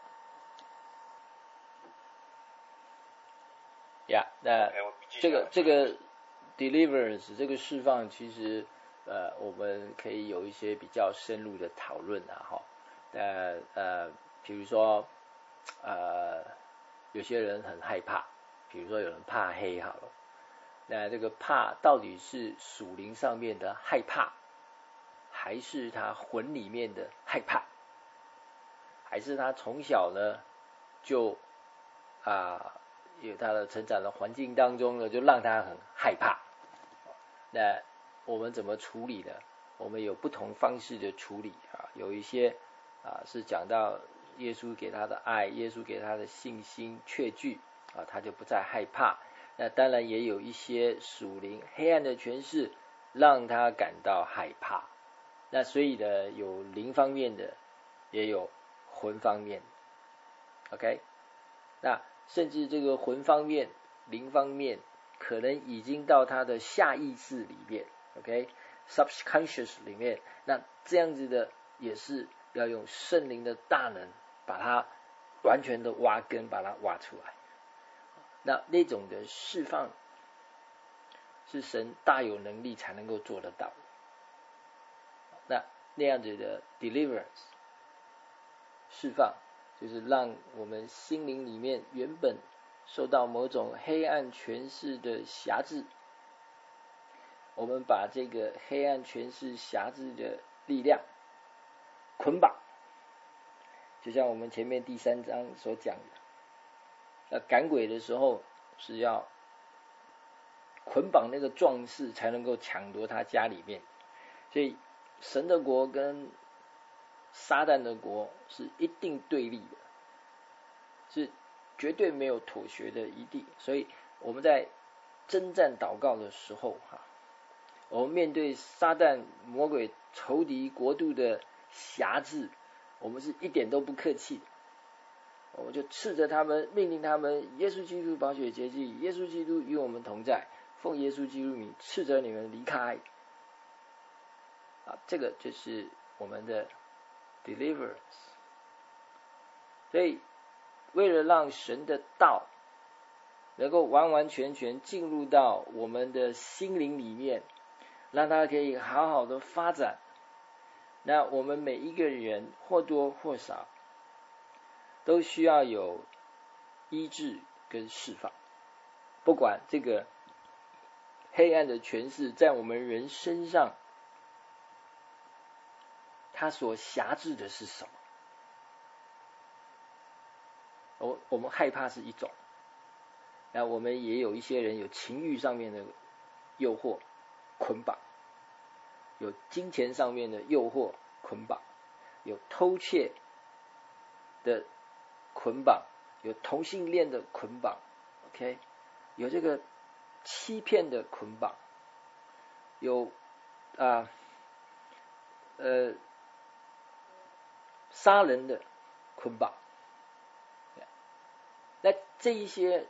呀、yeah, 那、uh, 这个这个 deliverance 这个释放，其实呃我们可以有一些比较深入的讨论啊哈。呃呃，比如说呃有些人很害怕。比如说有人怕黑好了，那这个怕到底是属灵上面的害怕，还是他魂里面的害怕，还是他从小呢就啊有他的成长的环境当中呢就让他很害怕？那我们怎么处理呢？我们有不同方式的处理啊，有一些啊是讲到耶稣给他的爱，耶稣给他的信心确据。啊，他就不再害怕。那当然也有一些属灵黑暗的权势，让他感到害怕。那所以呢，有灵方面的，也有魂方面。OK， 那甚至这个魂方面、灵方面，可能已经到他的下意识里面 ，OK，subconscious 里面。那这样子的也是要用圣灵的大能，把它完全的挖根，把它挖出来。那那种的释放是神大有能力才能够做得到的。那那样子的 deliverance 释放，就是让我们心灵里面原本受到某种黑暗权势的辖制，我们把这个黑暗权势辖制的力量捆绑，就像我们前面第三章所讲的。那赶鬼的时候是要捆绑那个壮士才能够抢夺他家里面，所以神的国跟撒旦的国是一定对立的，是绝对没有妥协的余地。所以我们在征战祷告的时候哈，我们面对撒旦魔鬼仇敌国度的辖制，我们是一点都不客气的。我们就斥责他们，命令他们，耶稣基督宝血洁净，耶稣基督与我们同在，奉耶稣基督名斥责你们离开。啊，这个就是我们的 deliverance。所以为了让神的道能够完完全全进入到我们的心灵里面，让它可以好好的发展，那我们每一个人或多或少都需要有医治跟释放，不管这个黑暗的权势在我们人身上，它所辖制的是什么？我我们害怕是一种， 那我们也有一些人有情欲上面的诱惑捆绑，有金钱上面的诱惑捆绑，有偷窃的捆绑，有同性恋的捆绑 ，OK， 有这个欺骗的捆绑，有啊呃杀人的捆绑。那这一些，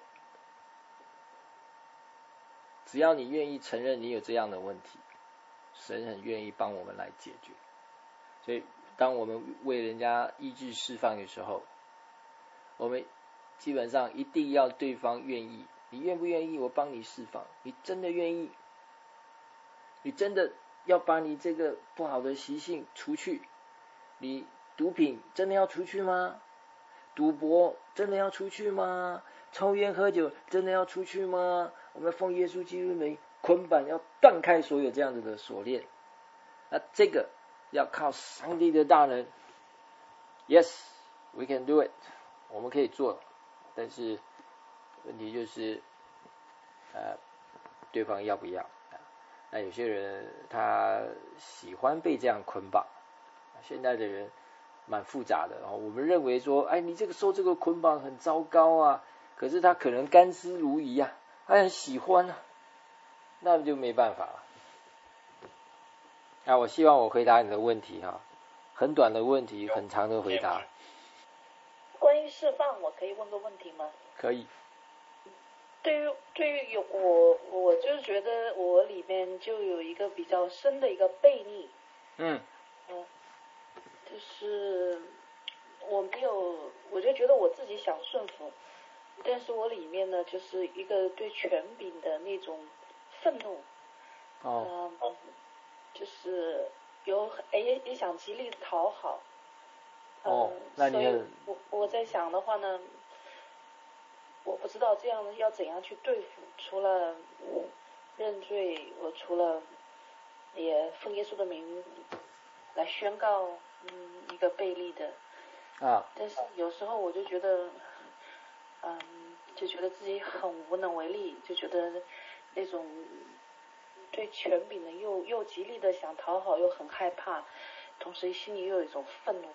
只要你愿意承认你有这样的问题，神很愿意帮我们来解决。所以当我们为人家医治释放的时候，我们基本上一定要对方愿意。你愿不愿意我帮你释放？你真的愿意？你真的要把你这个不好的习性除去？你毒品真的要除去吗？赌博真的要出去吗？抽烟喝酒真的要出去吗？我们奉耶稣基督名捆绑，要断开所有这样子的锁链。那这个要靠上帝的大能。Yes, we can do it. 我们可以做，但是问题就是，呃，对方要不要？那有些人他喜欢被这样捆绑，现在的人蛮复杂的。我们认为说，哎，你这个受这个捆绑很糟糕啊，可是他可能甘之如饴啊，他很喜欢啊，那就没办法了。啊，我希望我回答你的问题哈，很短的问题，很长的回答。 关于释放，我可以问个问题吗？ 可以。 对于对于有我，我就觉得我里面就有一个比较深的一个悖逆。 嗯。 嗯。就是我没有，我就觉得我自己想顺服，但是我里面呢，就是一个对权柄的那种愤怒。 哦。 嗯，就是有也也想极力讨好。 哦，那你所以我我在想的话呢，我不知道这样要怎样去对付，除了认罪，我除了也奉耶稣的名来宣告，嗯，一个悖逆的啊。 但是有时候我就觉得，嗯，就觉得自己很无能为力，就觉得那种对权柄的又又极力的想讨好，又很害怕。同时心里又有一种愤怒。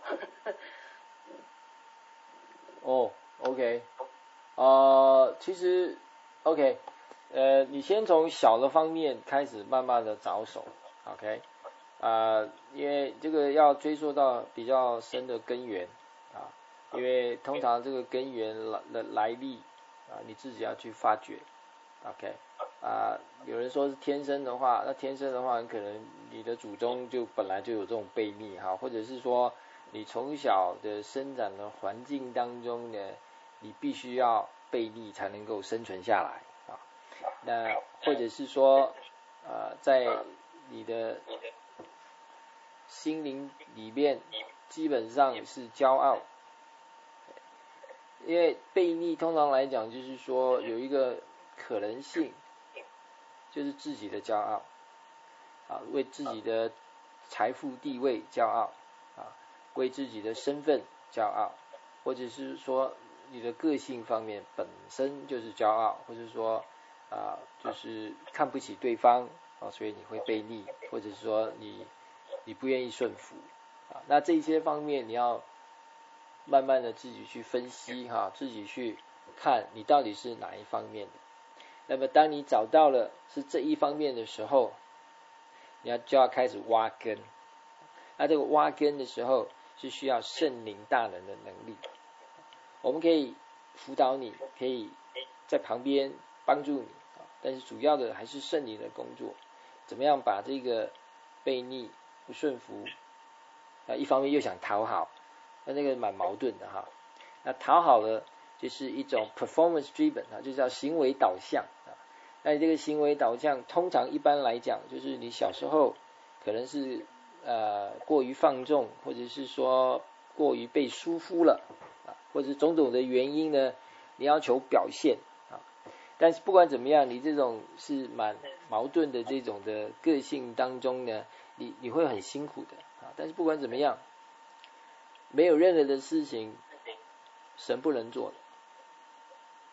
哦 ，OK， 呃，其实 OK， 呃，你先从小的方面开始，慢慢的着手 ，OK， 啊、呃，因为这个要追溯到比较深的根源啊，因为通常这个根源来的来历啊，你自己要去发掘 ，OK， 啊、呃，有人说是天生的话，那天生的话，很可能你的祖宗就本来就有这种悖逆哈，或者是说你从小的生长的环境当中呢，你必须要悖逆才能够生存下来啊。那或者是说，呃，在你的心灵里面基本上是骄傲，因为悖逆通常来讲就是说有一个可能性，就是自己的骄傲啊，为自己的财富地位骄傲啊，为自己的身份骄傲，或者是说你的个性方面本身就是骄傲，或者说啊就是看不起对方啊，所以你会悖逆，或者是说你你不愿意顺服啊，那这些方面你要慢慢的自己去分析哈，自己去看你到底是哪一方面的。那么当你找到了是这一方面的时候，你要就要开始挖根。那这个挖根的时候是需要圣灵大能的能力。我们可以辅导你，可以在旁边帮助你，但是主要的还是圣灵的工作。怎么样把这个悖逆不顺服啊，一方面又想讨好，那那个蛮矛盾的哈。那讨好的就是一种 performance driven 啊，就叫行为导向啊。那你这个行为导向，通常一般来讲，就是你小时候可能是呃过于放纵，或者是说过于被疏忽了啊，或者种种的原因呢，你要求表现啊。但是不管怎么样，你这种是蛮矛盾的这种的个性当中呢，你你会很辛苦的啊。但是不管怎么样，没有任何的事情神不能做的。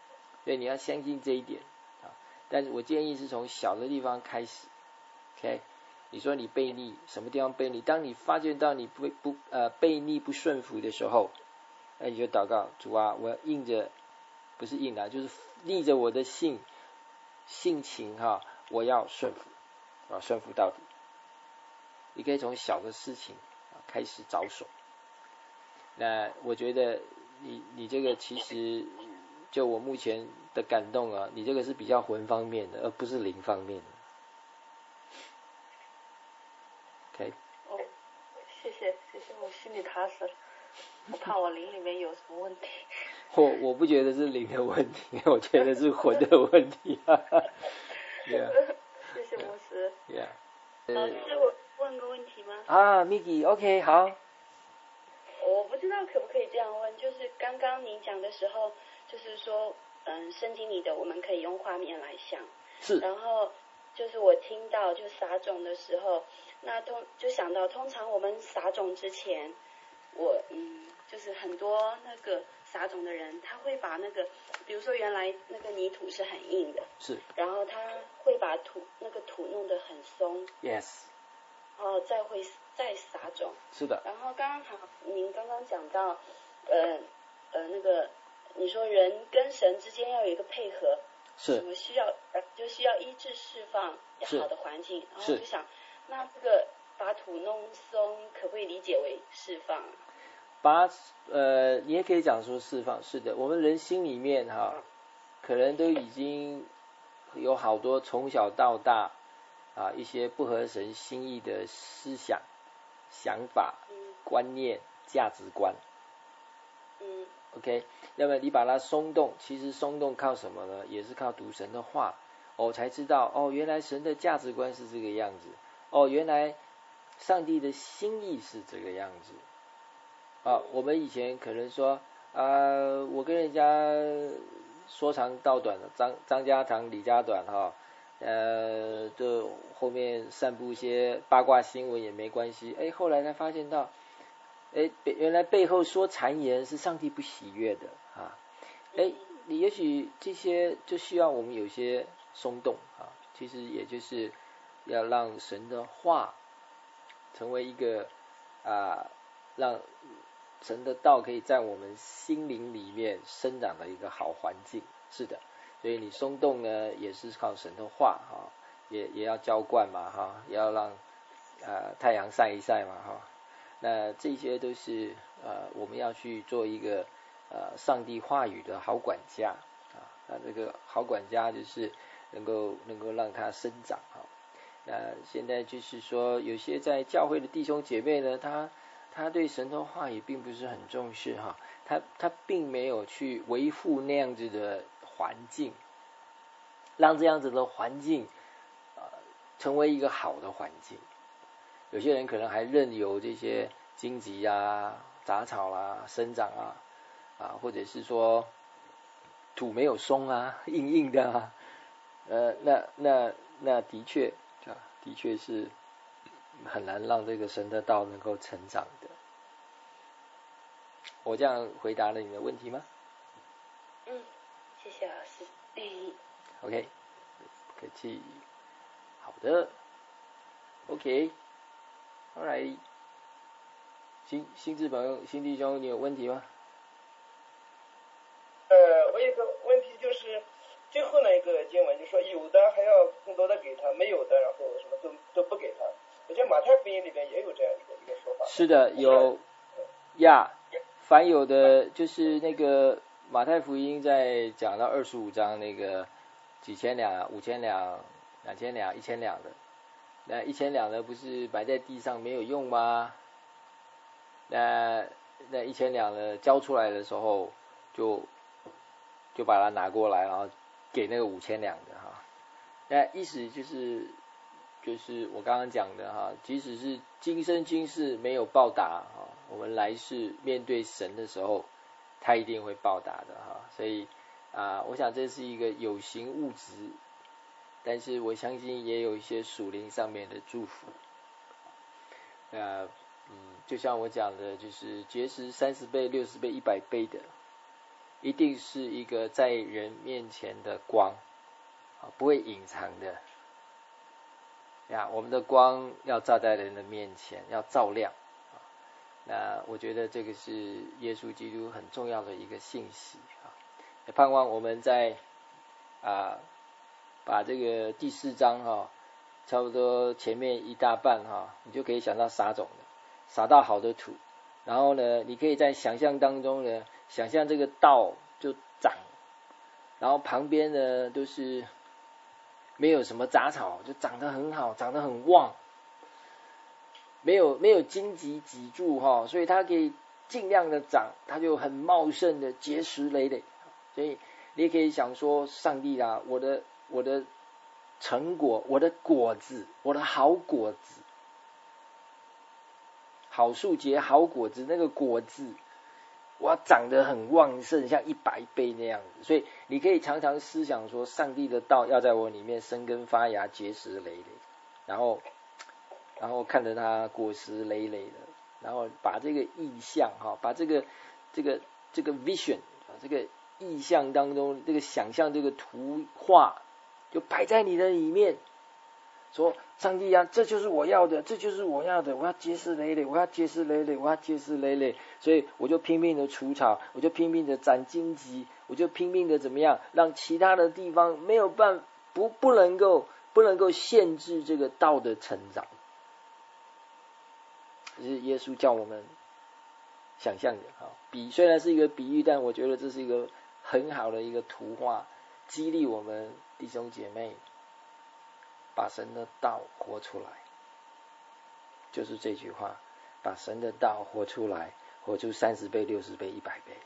所以你要相信这一点啊。但是我建议是从小的地方开始 ，OK？ 你说你悖逆，什么地方悖逆？当你发觉到你不不呃悖逆不顺服的时候，那你就祷告主啊，我要硬着，不是硬的，就是逆着我的性性情哈、啊，我要顺服，啊顺服到底。你可以从小的事情啊开始着手。那我觉得你你这个其实就我目前的感动啊，你这个是比较魂方面的，而不是灵方面的。OK。 哦，谢谢谢谢，我心里踏实了。我怕我灵里面有什么问题。 我我不觉得是灵的问题，我觉得是魂的问题。yeah. 谢谢牧师。 Yeah. 老师，我问个问题吗？ 啊 ，Miki，OK， 好。 我不知道可不可以这样问，就是刚刚您讲的时候，就是说，嗯，圣经里的我们可以用画面来想。 是。 然后就是我听到就撒种的时候，那通就想到，通常我们撒种之前，我嗯，就是很多那个撒种的人，他会把那个，比如说原来那个泥土是很硬的， 是， 然后他会把土那个土弄得很松 ，yes， 然后再会再撒种， 是的。 然后刚刚好，您刚刚讲到，呃呃那个，你说人跟神之间要有一个配合， 是， 什么需要就需要医治释放好的环境，然后就想，那这个把土弄松，可不可以理解为释放？ 把呃，你也可以讲说释放，是的，我们人心里面哈，可能都已经有好多从小到大啊一些不合神心意的思想、想法、观念、价值观。 嗯。 OK， 那么你把它松动，其实松动靠什么呢？也是靠读神的话，我、哦、才知道哦，原来神的价值观是这个样子，哦，原来上帝的心意是这个样子。啊，我们以前可能说啊、呃，我跟人家说长道短的，张张家长李家短哈，呃，就后面散布一些八卦新闻也没关系。哎，后来才发现到，哎，原来背后说谗言是上帝不喜悦的啊。哎，你也许这些就需要我们有些松动啊，其实也就是要让神的话成为一个啊，让神的道可以在我们心灵里面生长的一个好环境。是的，所以你松动呢，也是靠神的话哈，也也要浇灌嘛哈，也要让呃太阳晒一晒嘛哈。那这些都是呃我们要去做一个呃上帝话语的好管家啊。那这个好管家就是能够能够让它生长哈。那现在就是说，有些在教会的弟兄姐妹呢，他他对神的话语并不是很重视哈，他他并没有去维护那样子的环境，让这样子的环境呃成为一个好的环境。有些人可能还任由这些荆棘啊、杂草啦、啊、生长啊，啊，或者是说土没有松啊，硬硬的啊，呃，那那那的确啊，的确是很难让这个神的道能够成长的。我这样回答了你的问题吗？ 嗯，谢谢老师。 OK， 不客气。好的 ，OK。All right， 新新志朋友、新弟兄，你有问题吗？ 呃，我有个问题就是，最后那一个经文就说有的还要更多的给他，没有的然后什么都都不给他。我觉得马太福音里边也有这样一个一个说法。 是的，有呀，凡有的就是那个马太福音在讲到二十五章那个几千两、五千两、两千两、一千两的。那一千两的不是摆在地上没有用吗？那那一千两的交出来的时候，就就把它拿过来，然后给那个五千两的哈。那意思就是就是我刚刚讲的哈，即使是今生今世没有报答哈，我们来世面对神的时候，他一定会报答的哈。所以啊，我想这是一个有形物质。但是我相信也有一些属灵上面的祝福。那嗯，就像我讲的，就是结实三十倍、六十倍、一百倍的， 一定是一个在人面前的光，不会隐藏的呀。我们的光要照在人的面前，要照亮。那我觉得这个是耶稣基督很重要的一个信息啊。也盼望我们在啊把这个第四章哈、啊，差不多前面一大半哈、啊，你就可以想到撒种了，撒到好的土，然后呢，你可以在想象当中呢，想象这个道就长，然后旁边呢都是没有什么杂草，就长得很好，长得很旺。没有没有荆棘挤住哈，所以它可以尽量的长，它就很茂盛的结实累累。所以你也可以想说，上帝啊，我的我的成果，我的果子，我的好果子，好树结好果子，那个果子我要长得很旺盛，像一百倍那样子。所以你可以常常思想说，上帝的道要在我里面生根发芽，结实累累，然后。然后看着它果实累累的，然后把这个意象哈，把这个这个这个 vision 这个意象当中，这个想象这个图画就摆在你的里面，说上帝啊，这就是我要的，这就是我要的，我要结实累累，我要结实累累，我要结实累累，所以我就拼命的除草，我就拼命的斩荆棘，我就拼命的怎么样，让其他的地方没有办不不能够不能够限制这个道的成长。这是耶稣叫我们想象的啊，比虽然是一个比喻，但我觉得这是一个很好的一个图画，激励我们弟兄姐妹把神的道活出来。就是这句话，把神的道活出来，活出三十倍、六十倍、一百倍。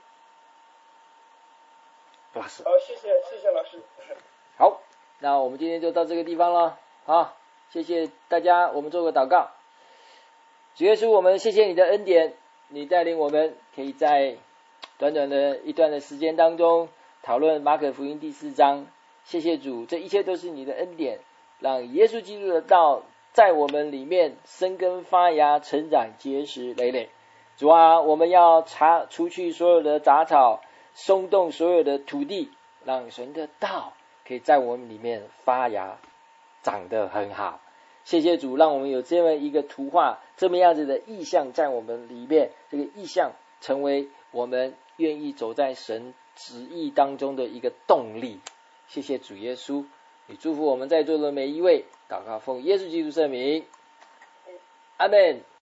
老师， 好，谢谢谢谢老师。 好，那我们今天就到这个地方了。好，谢谢大家，我们做个祷告。主耶稣，我们谢谢你的恩典，你带领我们可以在短短的一段的时间当中讨论马可福音第四章。谢谢主，这一切都是你的恩典，让耶稣基督的道在我们里面生根发芽，成长结实累累。主啊，我们要查除去所有的杂草，松动所有的土地，让神的道可以在我们里面发芽，长得很好。谢谢主，让我们有这么一个图画，这么样子的意象在我们里面，这个意象成为我们愿意走在神旨意当中的一个动力。谢谢主耶稣，也祝福我们在座的每一位，祷告奉耶稣基督圣名，阿们。